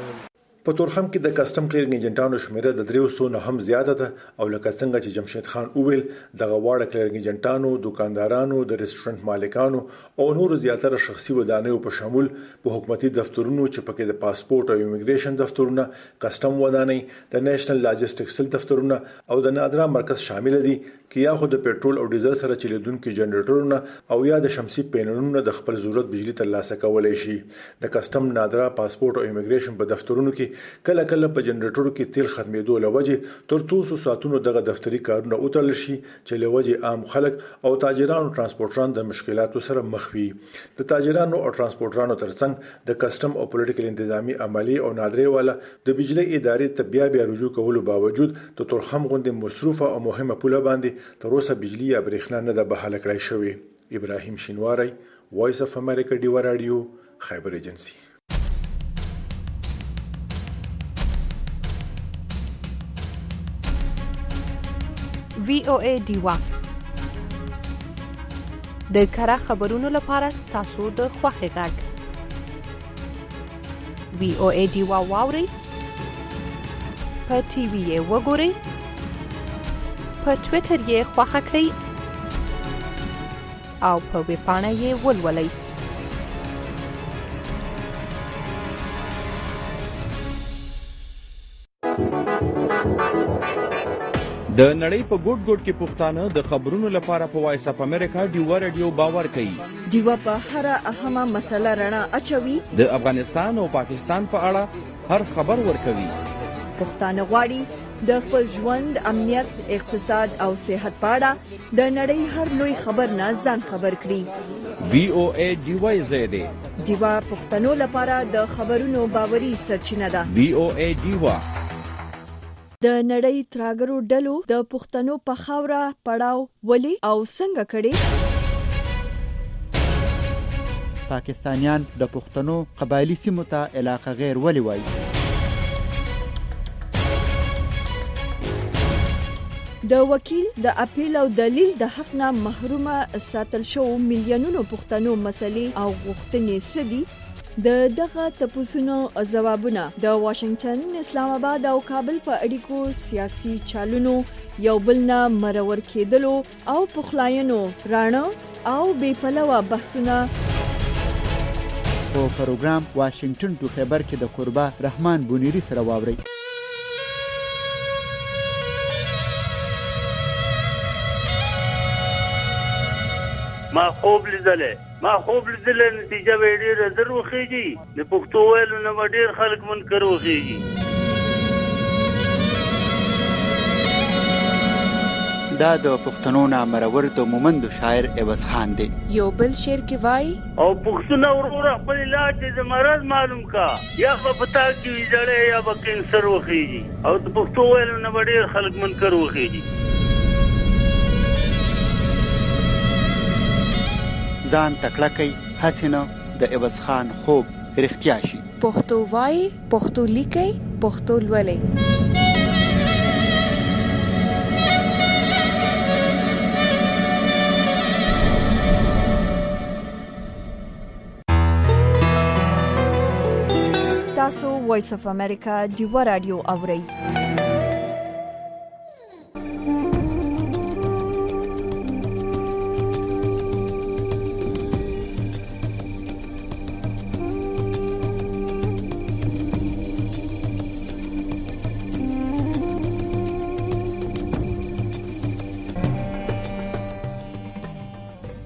په تورخم کې د کسٹم کلیرنګ ایجنټانو شمیره د دریو سو نه هم زیاته ده او لکه څنګه چې جمشید خان اوویل د غواړه کلیرنګ ایجنټانو، دکاندارانو، د ریسټورانټ مالکانو او نورو زیاتره شخصي ودانیو په شمول په حکومتي دفترونو چې پکې د پاسپورت او ایمیګریشن دفترونه، کسٹم ودانۍ، د نېشنل لاجستیکس دفترونه او د نادرا مرکز شامل دي کې یا خو د پېټرول او ډیزل سره چلیدونکو جنریټرونه او یا د شمسي پینلونو د خپل ضرورت بجلی ترلاسه کولای شي. د کسٹم، نادرا، پاسپورت او ایمیګریشن په دفترونو کې کله کله په جنریټرو کې تیل ختمېدو لوجه تر څو ساعتونو دغه دفتري کارونه وترل شي چې لوجه عام خلک او تاجرانو ترانسپورټران د مشکلاتو سره مخ وي. د تاجرانو او ترانسپورټرانو ترڅنګ د کسٹم او پولیټیکل انتظامی عملی او نادرې والا د بجلی ادارې ته بیا بیا رجوع کولو باوجود د تورخم غوندې مصروفه او مهمه پوله باندې تر اوسه بجلی یا برېښنا نه د بحاله کړای شوی. ابراهیم شینواری، وایس اف امریکا، ډیوا رادیو، خیبر ایجنسی. وی او ای ډیوا د کره خبرونو لپاره ستاسو د خوښي غږ. وی او ای ډیوا واوري په ټي وي یې وګورئ، په ټویټر یې خوښه کړئ او په ویب پاڼه یې ولولئ. د نړۍ په ګوټ ګوټ کې پښتانه د خبرونو لپاره په وایس اف امریکا ډیوا رادیو باور کوي. ډیوا په هر اهمه مسله رڼا اچوي، د افغانستان او پاکستان په اړه هر خبر ورکوي. پښتانه غواړي د خپل ژوند، امنیت، اقتصاد او صحت په اړه د نړۍ هر لوی خبر نه ځان خبر کړي. وی او ای ډیوا زیاده ډیوا پښتنو لپاره د خبرونو باوري سرچینه ده. وی او ای ډیوا د نړۍ تراګرو ډلو د پښتنو په خاوره پړاو ولي او څنګه کړي. پاکستانیان د پښتنو قبایلی سیمو ته علاقه غیر ولي وایي. د وکیل د اپیل او دلیل د حق نه محرومه ساتل شو میلیونونو پښتنو مسلې او غوښتنې سدي. د دغه تپوسونو ځوابونه د واشنگټن، اسلام آباد او کابل په اړیکو سیاسي چالونو یو بل نه مرور کېدلو او پخلاینو رانه او بې پلوه بحثونه په پروګرام واشنگټن ټو خیبر کې د قربا رحمان بونیری سره واوري. ما خوب لیدلې ما خوب لیدلې نتیجه به ډېره زر وخیږي. د پښتو ویلو نه ډېر خلک منکر وخیږي. دا د پښتنو نامرور د مومند شاعر عوض خان دی. یو بل شعر کې وای او پښتون ورور خپل علاج د مرض معلوم کا، یا په پتا کې ویځړې یا په کینسر وخیږي او د پښتو ویلو نه ډېر خلک منکر وخیږي. ځان تکړه کوي حسینه د عوض خان خوب رښتیا شي. پښتو وای، پښتو لیکي، پښتو لولي. وایس اف امریکا دیوا رادیو اوري